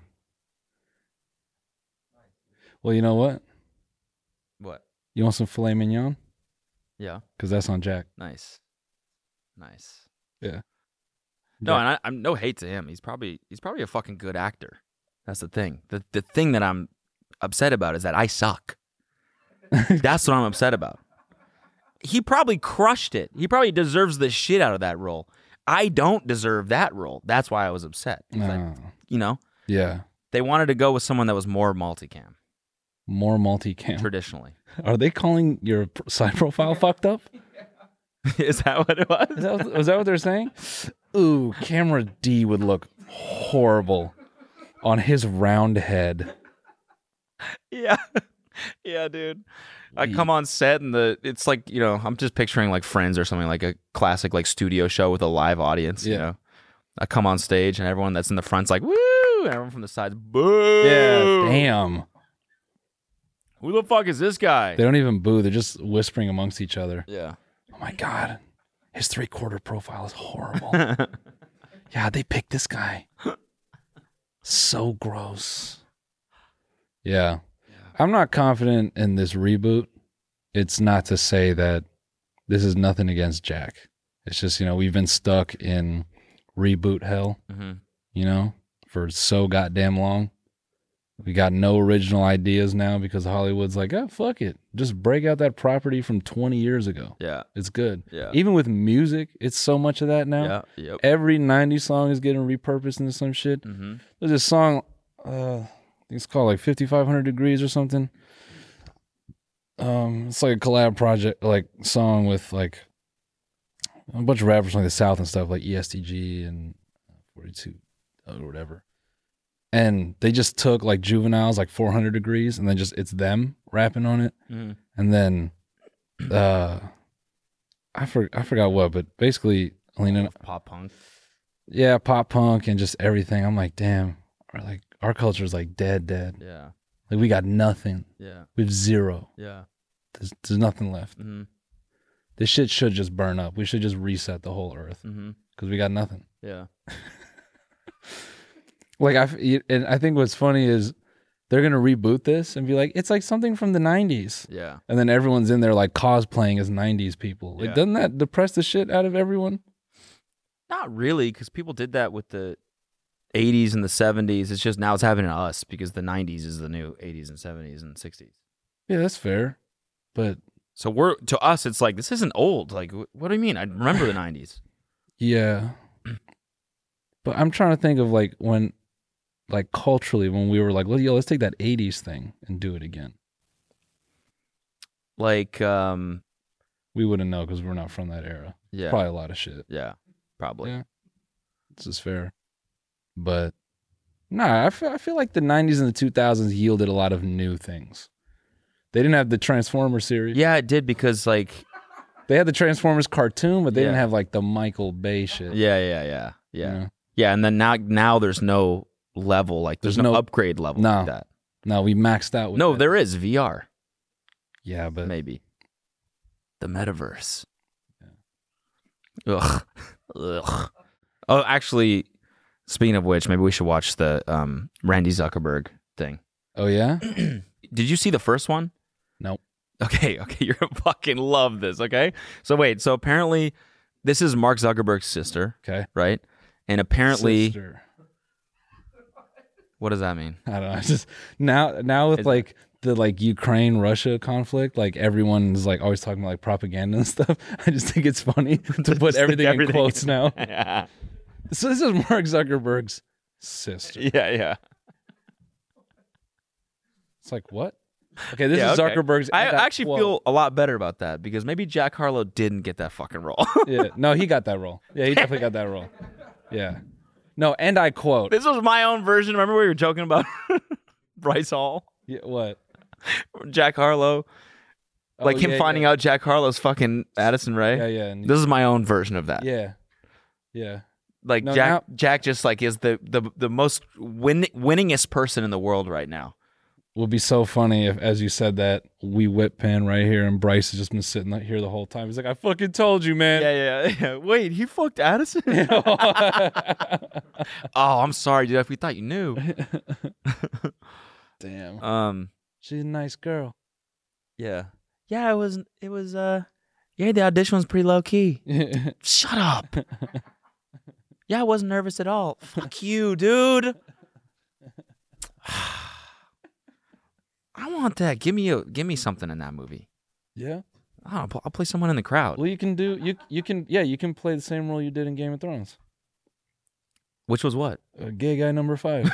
Well, you know what? What? You want some filet mignon? Yeah. Because that's on Jack. Nice. Nice. Yeah. No, Jack- and I, I'm no hate to him. He's probably he's probably a fucking good actor. That's the thing. The the thing that I'm upset about is that I suck. That's what I'm upset about. He probably crushed it. He probably deserves the shit out of that role. I don't deserve that role. That's why I was upset. It's like, No. you know, Yeah. they wanted to go with someone that was more multicam More multicam. traditionally. Are they calling your p- side profile fucked up? Is that what it was? Is that, what- was that what they're saying? Ooh, camera D would look horrible on his round head. Yeah. Yeah, dude. I come on set and the it's like, you know, I'm just picturing like Friends or something, like a classic like studio show with a live audience, you Yeah. know. I come on stage and everyone that's in the front's like, woo, and everyone from the side's boo. Yeah, damn. Who the fuck is this guy? They don't even boo. They're just whispering amongst each other. Yeah. Oh my God. His three quarter profile is horrible. Yeah, they picked this guy. So gross. Yeah. I'm not confident in this reboot. It's not to say that this is nothing against Jack. It's just, you know, we've been stuck in reboot hell, Mm-hmm. you know, for so goddamn long. We got no original ideas now because Hollywood's like, oh, fuck it. Just break out that property from twenty years ago. Yeah. It's good. Yeah. Even with music, it's so much of that now. Yeah. Yep. Every nineties song is getting repurposed into some shit. Mm-hmm. There's a song, uh, I think it's called like fifty-five hundred Degrees or something. Um, It's like a collab project, like song with like a bunch of rappers from like the South and stuff, like E S T G and forty-two or whatever. And they just took like Juvenile's like four hundred Degrees and then just it's them rapping on it. Mm-hmm. And then uh I for, I forgot what, but basically Alina, Pop punk. yeah, pop punk and just everything. I'm like, damn, or like our culture is like dead, dead. Yeah. Like we got nothing. Yeah. We have zero. Yeah. There's, there's nothing left. Mm-hmm. This shit should just burn up. We should just reset the whole earth Mm-hmm. because we got nothing. Yeah. Like I, f- and I think what's funny is they're gonna reboot this and be like, it's like something from the nineties, Yeah. and then everyone's in there like cosplaying as nineties people. Like, Yeah. doesn't that depress the shit out of everyone? Not really, because people did that with the eighties and the seventies. It's just now it's happening to us because the nineties is the new eighties and seventies and sixties. Yeah, that's fair, but So we're to us, it's like this isn't old. Like, wh- what do you mean? I remember the nineties. yeah. But I'm trying to think of like when, like culturally, when we were like, well, yo, let's take that eighties thing and do it again. Like, um, We wouldn't know because we're not from that era. yeah, Probably a lot of shit. yeah, probably. Yeah. This is fair. But Nah, I feel, I feel like the nineties and the two thousands yielded a lot of new things. They didn't have the Transformers series. Yeah, it did because like They had the Transformers cartoon, but they Yeah. didn't have like the Michael Bay shit. yeah, yeah, yeah, yeah, Yeah. yeah. And then now, now there's no level like there's, There's no, no- upgrade level No. like that. No, we maxed out with No, that. there is V R Yeah, but maybe the metaverse. Ugh, ugh. Oh, actually, speaking of which, maybe we should watch the um, Randy Zuckerberg thing. oh yeah? Did you see the first one? Nope. Okay, okay, you're gonna fucking love this, okay? So wait, so apparently this is Mark Zuckerberg's sister, Okay. right? And apparently, Sister. what does that mean? I don't know. It's just now now with Is- like the like Ukraine Russia conflict, like everyone's like always talking about like propaganda and stuff. I just think it's funny to put everything, everything. in quotes now. yeah, So this is Mark Zuckerberg's sister. yeah, yeah. It's like what? Okay, this Yeah, is okay. Zuckerberg's. I got actually twelve. feel a lot better about that because maybe Jack Harlow didn't get that fucking role. Yeah, no, he got that role. Yeah, he definitely got that role. Yeah, no, and I quote. This was my own version. Remember we were joking about Bryce Hall, Yeah, what? Jack Harlow, like Oh, him yeah, finding yeah. out Jack Harlow's fucking Addison Rae. Yeah, yeah, and- This is my own version of that. yeah, yeah. Like No, Jack, now- Jack just like is the the the most win, winningest person in the world right now. Would be so funny if, as you said that, we whip pan right here, and Bryce has just been sitting right here the whole time. He's like, "I fucking told you, man." Yeah, yeah, yeah. Wait, he fucked Addison? Oh, I'm sorry, dude. We thought you knew. Damn, Um, she's a nice girl. yeah, yeah. It was, it was. Uh, yeah, the audition was pretty low key. Shut up. Yeah, I wasn't nervous at all. Fuck you, dude. I want that. Give me a, give me something in that movie. Yeah. Oh, I'll, I'll play someone in the crowd. Well, you can do you you can yeah you can play the same role you did in Game of Thrones. Which was what? Uh, gay guy number five.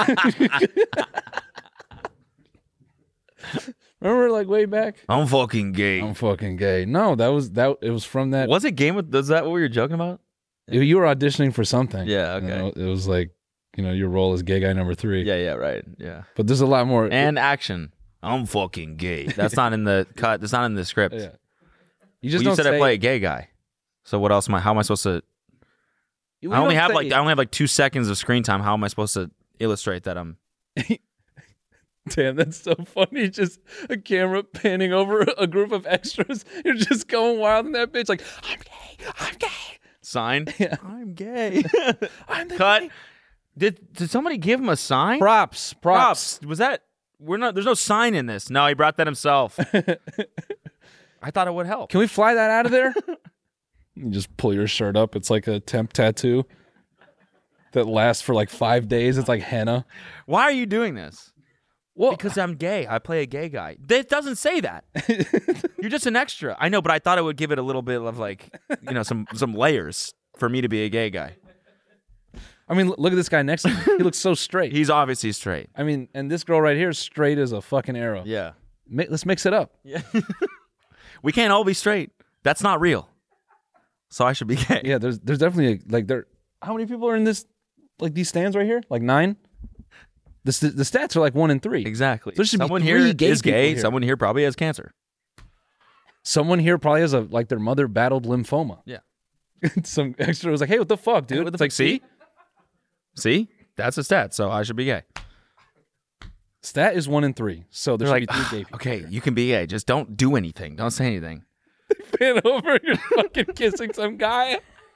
Remember, like way back. I'm fucking gay. I'm fucking gay. No, that was that. It was from that. Was it Game of? Was that what we were joking about? You, you were auditioning for something. Yeah, You okay. know, it was like, you know, your role is gay guy number three. Yeah, yeah, right. Yeah. But there's a lot more. And action. I'm fucking gay. That's not in the cut. That's not in the script. Yeah. You Well, just you don't said say, I play a gay guy. So what else am I? How am I supposed to? you I only don't have say- like I only have like two seconds of screen time. How am I supposed to illustrate that I'm? Damn, that's so funny. Just a camera panning over a group of extras. You're just going wild in that bitch. Like, I'm gay. I'm gay. Sign. Yeah. I'm gay. I'm the Cut. gay. Did did somebody give him a sign? Props. Props. Was that? We're not. There's no sign in this. No, he brought that himself. I thought it would help. Can we fly that out of there? You just pull your shirt up. It's like a temp tattoo that lasts for like five days. It's like henna. Why are you doing this? Well, Because I'm gay. I play a gay guy. It doesn't say that. You're just an extra. I know, but I thought it would give it a little bit of like, you know, some some layers for me to be a gay guy. I mean, look at this guy next to me. He looks so straight. He's obviously straight. I mean, and this girl right here is straight as a fucking arrow. Yeah. Mi- let's mix it up. Yeah. We can't all be straight. That's not real. So I should be gay. Yeah, there's there's definitely a, like there. How many people are in this? Like these stands right here? Like nine. The st- the stats are like one in three. Exactly. There should be Someone three here gay is people gay. here. Someone here probably has cancer. Someone here probably has a like their mother battled lymphoma. Yeah. Some extra was like, "Hey, what the fuck, dude?" Hey, what the it's like, fuck? See? See? That's a stat. So I should be gay. stat is one in three. So there They're should like, be three gay people. okay, you can be gay. Just don't do anything. Don't say anything. Pan over, you're fucking kissing some guy.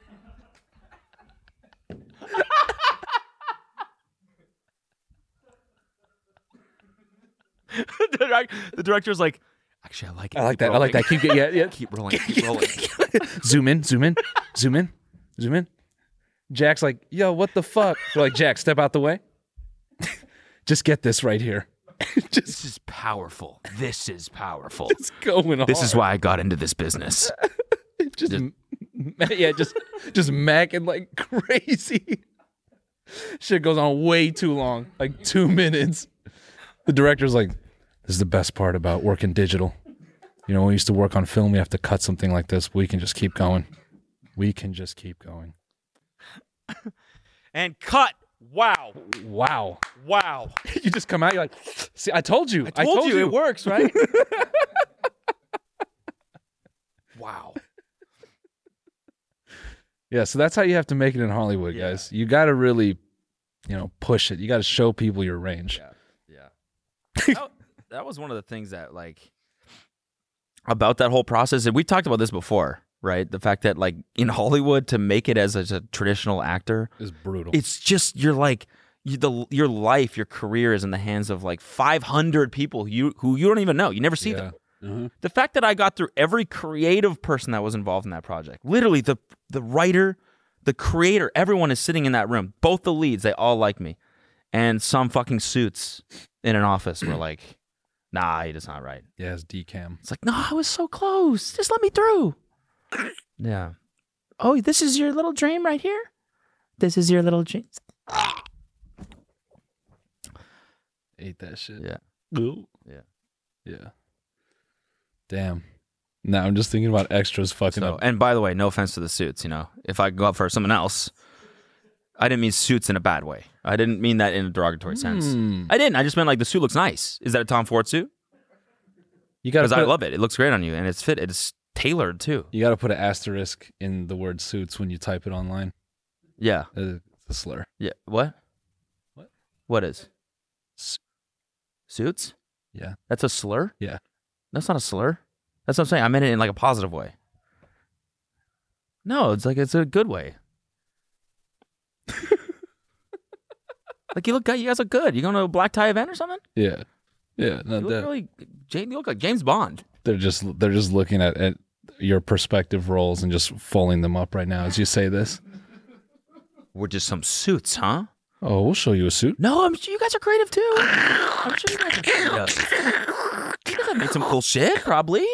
the, direct, the director's like, actually, I like it. I like Keep that. I like rolling. that. Keep yeah, yeah. Keep rolling. Keep rolling. Zoom in, zoom in, zoom in, zoom in. Jack's like, yo, what the fuck? We're like, Jack, step out the way. Just get this right here. Just This is powerful. This is powerful. going on. This is why I got into this business. just, just- m- yeah, just just macking like crazy. Shit goes on way too long, like two minutes. The director's like, this is the best part about working digital. You know, when we used to work on film, we have to cut something like this. We can just keep going. We can just keep going. And cut. Wow. Wow. Wow. You just come out, you're like, see, I told you. I told, you, it works, right? Wow. Yeah, so that's how you have to make it in Hollywood, Yeah. guys. You got to really, you know, push it. You got to show people your range. Yeah. Yeah. that, that was one of the things that, like, about that whole process, and we talked about this before, right? The fact that, like, in Hollywood, to make it as a, as a traditional actor, It's brutal. it's just, you're like, you, the your life, your career is in the hands of like five hundred people you who you don't even know. You never see Yeah. them. Uh-huh. The fact that I got through every creative person that was involved in that project, literally the the writer, the creator, everyone is sitting in that room. Both the leads, they all like me, and some fucking suits in an office were like, "Nah, he does not right." Yeah, it's D cam. It's like, "No, I was so close. Just let me through." Yeah. Oh, this is your little dream right here. This is your little dream. Ate that shit. Yeah. Yeah. Yeah. Damn. Now I'm just thinking about extras fucking So, up. and by the way, no offense to the suits, you know, if I go up for someone else, I didn't mean suits in a bad way. I didn't mean that in a derogatory sense. Hmm. I didn't. I just meant like the suit looks nice. Is that a Tom Ford suit? You got Because to I love it. It looks great on you, and it's fit. It's tailored too. You got to put an asterisk in the word suits when you type it online. Yeah. Uh, It's a slur. Yeah. What? What? What is? S- Suits? Yeah. That's a slur? Yeah. That's not a slur. That's what I'm saying. I meant it in like a positive way. No, it's like it's a good way. Like you look, you guys look good. You going to a black tie event or something? Yeah. Yeah. You No, look that, really, James. You look like James Bond. they're just they're just looking at, at your perspective roles and just folding them up right now as you say this. We're just some suits, huh? Oh, we'll show you a suit. No, I'm sure you guys are creative too. I'm sure you guys are creative. You guys have made some cool shit, probably.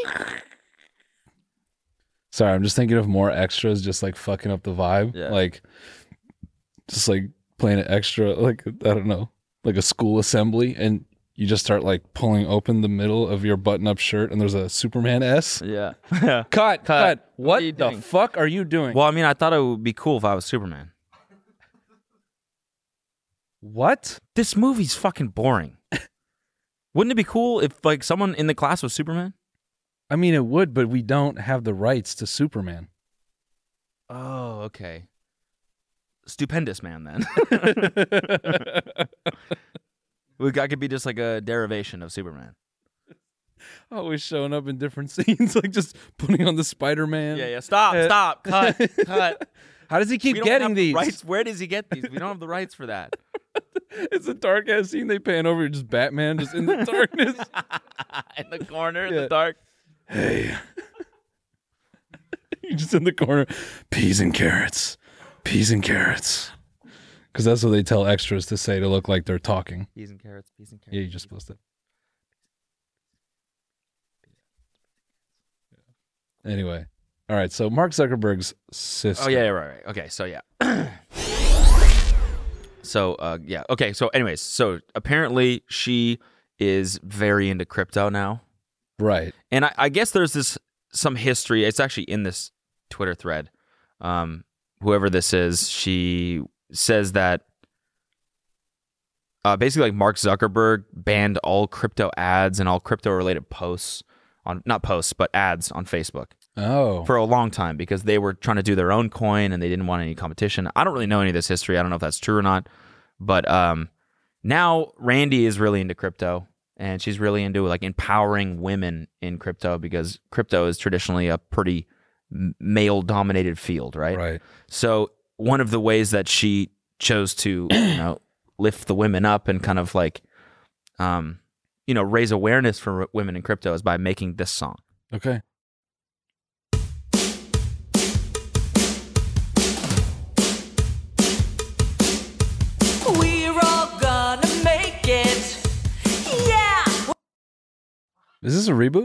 Sorry, I'm just thinking of more extras just like fucking up the vibe. Yeah. Like just like playing an extra, like I don't know, like a school assembly, and you just start like pulling open the middle of your button up shirt and there's a Superman S. Yeah. Cut, cut. Cut. What, What are you the doing? fuck are you doing? Well, I mean, I thought it would be cool if I was Superman. What? This movie's fucking boring. Wouldn't it be cool if like someone in the class was Superman? I mean, it would, but we don't have the rights to Superman. Oh, okay. Stupendous man, then. we got could be just like a derivation of Superman. Always showing up in different scenes, like just putting on the Spider-Man. Yeah, yeah. Stop, Uh, stop, cut, cut. How does he keep We don't getting have the these? rights. Where does he get these? We don't have the rights for that. It's a dark ass scene. They pan over, just Batman, just in the darkness. In the corner, in Yeah. the dark. Hey, you're just in the corner. Peas and carrots, peas and carrots, because that's what they tell extras to say to look like they're talking. Peas and carrots, peas and carrots. Yeah, you're just supposed to. Anyway, all right. So Mark Zuckerberg's sister. Oh yeah, yeah, right, right. Okay, so yeah. so uh, yeah, okay. So anyways, so apparently she is very into crypto now, Right. and I, I guess there's this some history. It's actually in this Twitter thread. Um, whoever this is, she says that uh, basically like Mark Zuckerberg banned all crypto ads and all crypto related posts on not posts but ads on Facebook. Oh. For a long time because they were trying to do their own coin and they didn't want any competition. I don't really know any of this history. I don't know if that's true or not. But um, now Randy is really into crypto and she's really into like empowering women in crypto because crypto is traditionally a pretty male dominated field, right? Right. So one of the ways that she chose to, you know, lift the women up and kind of like, um, you know, raise awareness for women in crypto is by making this song. Okay. We're all gonna make it. Yeah. Is this a reboot?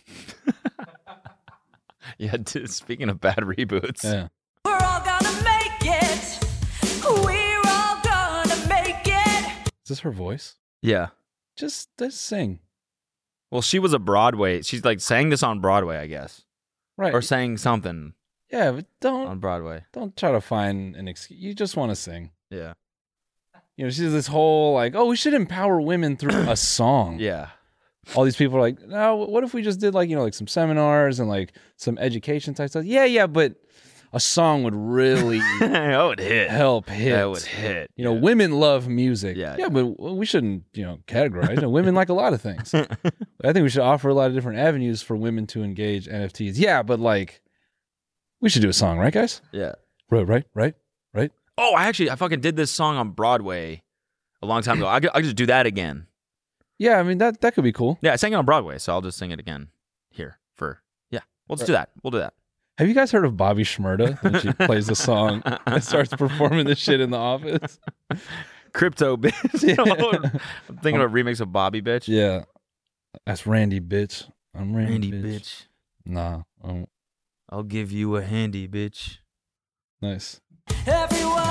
Yeah, dude, speaking of bad reboots. Yeah. We're all gonna make it. We're all gonna make it. Is this her voice? Yeah. Just, just sing. Well, she was a Broadway. She's like sang this on Broadway, I guess. Right. Or sang something Yeah, but don't on Broadway. don't try to find an excuse. You just want to sing. Yeah. You know, she does this whole like, oh, we should empower women through a song. Yeah. All these people are like, no, what if we just did like, you know, like some seminars and like some education type stuff? Yeah, yeah, but a song would really That would hit. help hit. That would hit. You know, yeah. women love music. Yeah, yeah, yeah. but we shouldn't, you know, categorize. You know, women like a lot of things. I think we should offer a lot of different avenues for women to engage N F Ts. Yeah, but like, we should do a song, right, guys? Yeah. Right, right, right, right. Oh, I actually, I fucking did this song on Broadway a long time ago. I could, I could just do that again. Yeah, I mean that that could be cool. Yeah, I sang it on Broadway, so I'll just sing it again here for, yeah. We'll just do that. We'll do that. Have you guys heard of Bobby Shmurda when she plays the song and starts performing this shit in the office? Crypto bitch. Yeah. I'm thinking of a remix of Bobby bitch. Yeah, that's Randy, bitch. I'm Randy, Handy bitch. bitch. Nah, um, I'll give you a handy bitch. nice. Everyone,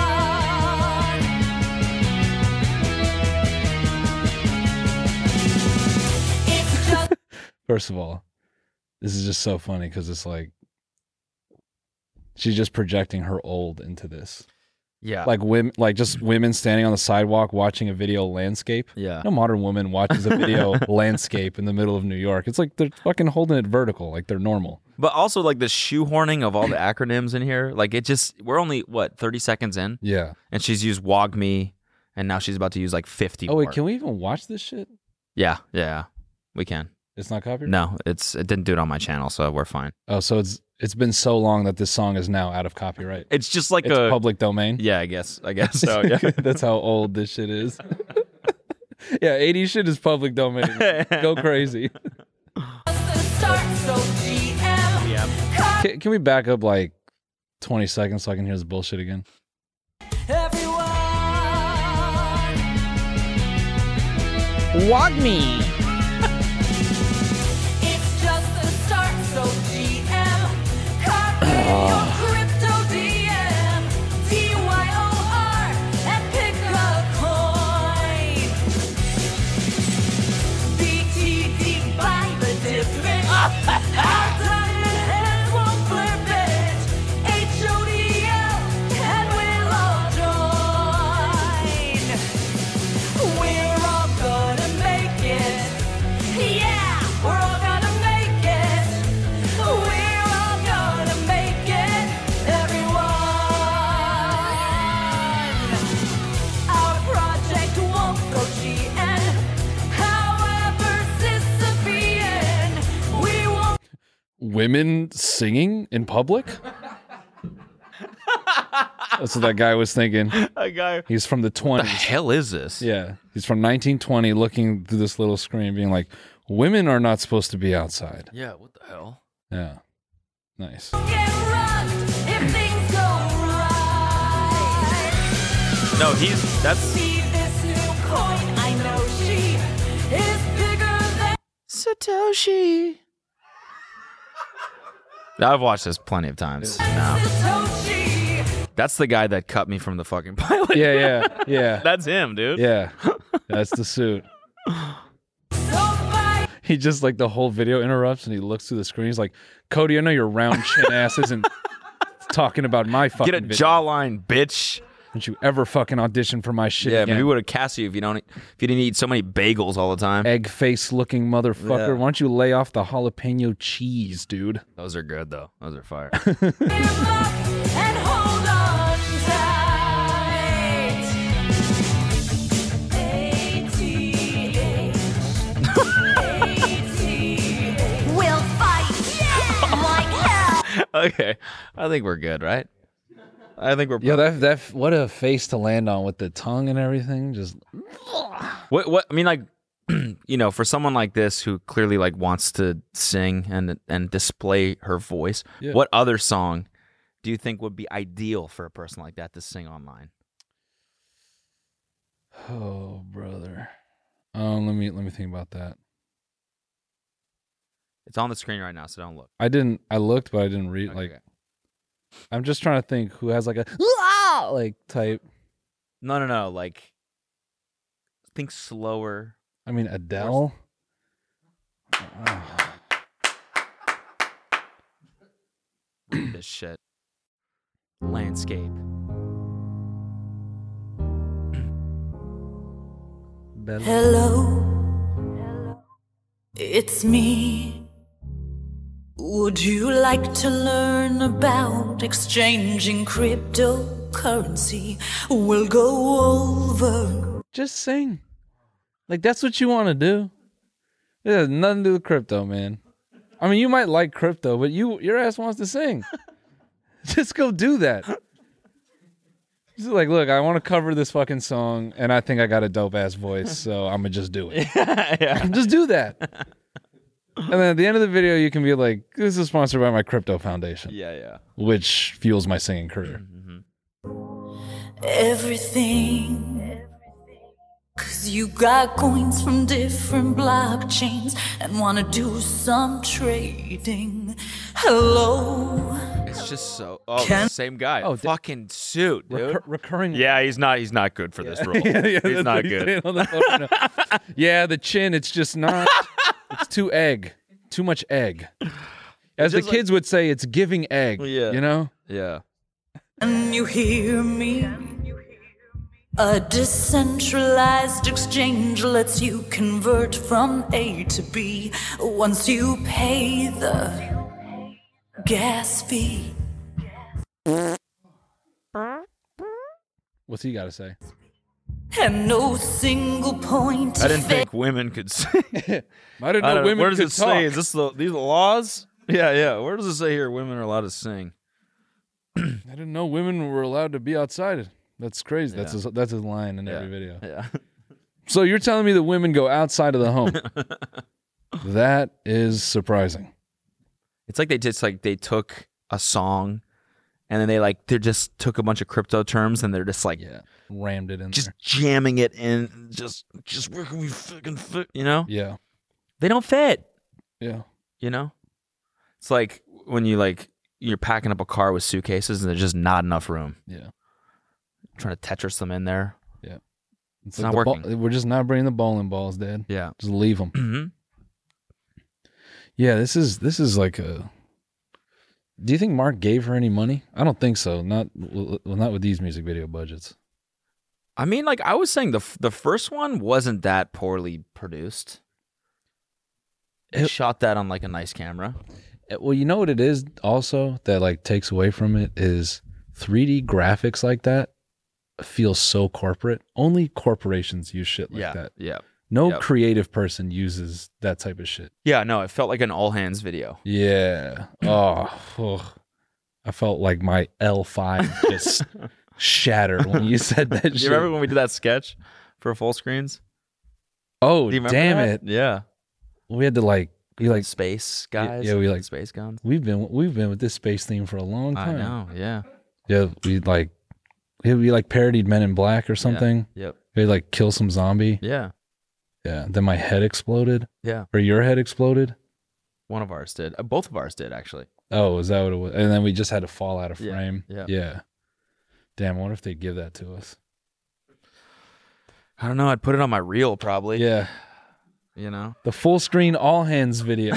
it's just First of all, this is just so funny because it's like she's just projecting her old into this. Yeah. Like women, like just women standing on the sidewalk watching a video landscape. yeah. No modern woman watches a video landscape in the middle of New York. It's like they're fucking holding it vertical, like they're normal. But also like the shoehorning of all the acronyms in here. Like it just, we're only, what, thirty seconds in? Yeah. And she's used WOGME, and now she's about to use like fifty Oh wait, more. can we even watch this shit? Yeah, yeah, we can. It's not copyrighted? No, it's it didn't do it on my channel, so we're fine. Oh, so it's it's been so long that this song is now out of copyright. It's just like It's a public domain. yeah, I guess, I guess so. Yeah, That's how old this shit is. Yeah, eighties shit is public domain. Go crazy. the start, so G M. yeah. Can, can we back up like twenty seconds so I can hear this bullshit again? Everyone, WOGME. it's just the start, so G M. Copy your crypto D M. D Y O R and pick a coin. B T D by the difference. Our diamond hands won't flip it. H O D L and we'll all join. We're all gonna make it. Yeah, we're all gonna make it. We're all gonna make it. Everyone. Our project won't go G N. However, Sisyphean, we won't. Women singing in public? That's what that guy was thinking. A guy. What He's from the the twenties. hell is this? Yeah. He's from nineteen twenty looking through this little screen being like, women are not supposed to be outside. Yeah. What the hell? Yeah. Nice. Get rocked if things go right. No, he's that's See this new coin, I know she is bigger than Satoshi. I've watched this plenty of times now. Satoshi. That's the guy that cut me from the fucking pilot. Yeah, yeah, yeah. That's him, dude. Yeah. That's the suit. So by He just like the whole video interrupts and he looks through the screen. He's like, Cody, I know your round chin ass isn't talking about my fucking Get a video. jawline, bitch. Don't you ever fucking audition for my shit Yeah, again. maybe we would have cast you if you don't if you didn't eat so many bagels all the time. Egg face looking motherfucker. Yeah. Why don't you lay off the jalapeno cheese, dude? Those are good though. Those are fire. him up and hold on tight. A T H. A T H. We'll fight. Yeah, like hell. Okay, I think we're good, right? I think we're. Yo, that that what a face to land on with the tongue and everything. Just What? What? I mean, like, you know, for someone like this who clearly like wants to sing and and display her voice, Yeah. what other song do you think would be ideal for a person like that to sing online? oh, brother. Um, let me let me think about that. It's on the screen right now, so don't look. I didn't. I looked, but I didn't read. Like, Okay. I'm just trying to think who has like a like type. No, no, no. Like, think slower. I mean, Adele. Ah. Read this shit. Landscape. Bella. Hello, it's me. Would you like to learn about exchanging cryptocurrency? We'll go over. Just sing. Like, that's what you want to do. It has nothing to do with crypto, man. I mean, you might like crypto, but you your ass wants to sing. Just go do that. Just like, look, I want to cover this fucking song, and I think I got a dope ass voice, so I'm gonna just do it. yeah. Just do that. And then at the end of the video, you can be like, "This is sponsored by my crypto foundation," Yeah, yeah. which fuels my singing career. Everything. Cause you got coins from different blockchains and wanna do some trading. Hello. It's just so. Oh, Can- the same guy. Oh, Oh, fucking suit, dude. Recur- recurring. yeah, he's not. He's not good for this role. yeah, yeah, he's that's not what good. saying on the photo now. Yeah, the chin, it's just not. It's too egg. Too much egg. As the just like- kids would say, it's giving egg. Yeah. You know? Yeah. And you hear me? A decentralized exchange lets you convert from A to B once you pay the gas fee. What's he got to say? And no single point I didn't of think women could sing. I didn't I know don't- women where does could it talk. say? Is this the these are laws? Yeah, yeah. Where does it say here? Women are allowed to sing. I didn't know women were allowed to be outside. That's crazy. That's Yeah. his, that's his line in Yeah. every video. Yeah. So you're telling me that women go outside of the home? That is surprising. It's like they just like they took a song, and then they like they just took a bunch of crypto terms, and they're just like Yeah, rammed it in just there. jamming it in. Just just where can we fucking fit? You know, Yeah, they don't fit. yeah. You know, it's like when you like you're packing up a car with suitcases, and there's just not enough room. Yeah. Trying to Tetris them in there. It's, It's like not the ball- working. we're just not bringing the bowling balls, Dad. Yeah. Just leave them. hmm Yeah, this is this is like a. Do you think Mark gave her any money? I don't think so. Not well, not with these music video budgets. I mean, like I was saying, the f- the first one wasn't that poorly produced. They It- shot that on like a nice camera. Uh, Well, you know what it is also that like takes away from it is three D graphics like that feels so corporate. Only corporations use shit like yeah, that. yeah, No Yep. creative person uses that type of shit. yeah. No, it felt like an all hands video. Yeah. Oh, ugh. I felt like my L five just shattered when you said that Do shit. you remember when we did that sketch for full screens? Oh, Do you remember damn that? it. Yeah, We had to like be like space guys. yeah, we like- space guns. we've been we've been with this space theme for a long I time. know. Yeah. Yeah, we like we we like parodied Men in Black or something. Yep. We like kill some zombie. Yeah. Yeah. Then my head exploded. Yeah. Or your head exploded. One of ours did. Uh, both of ours did actually. Oh, is that what it was? And then we just had to fall out of Yeah, frame. yeah. Yeah. Damn, I wonder if they'd give that to us. I don't know. I'd put it on my reel probably. Yeah. You know. The full screen all hands video.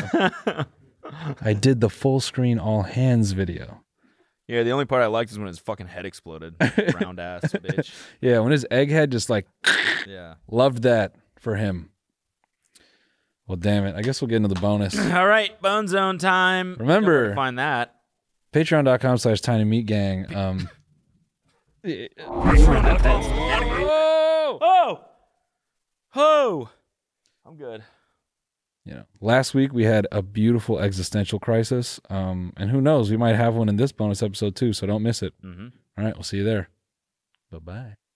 I did the full screen all hands video. Yeah. The only part I liked is when his fucking head exploded. Round ass bitch. Yeah, when his egghead just like Yeah. loved that for him. Well, damn it. I guess we'll get into the bonus. All right. Bone Zone time. Remember- Know where to find that. Patreon.com slash tiny meat gang. Um Oh. Oh. Oh. I'm good. you know, last week we had a beautiful existential crisis. Um, and who knows, we might have one in this bonus episode too, so don't miss it. Mm-hmm. All right, we'll see you there. Bye-bye.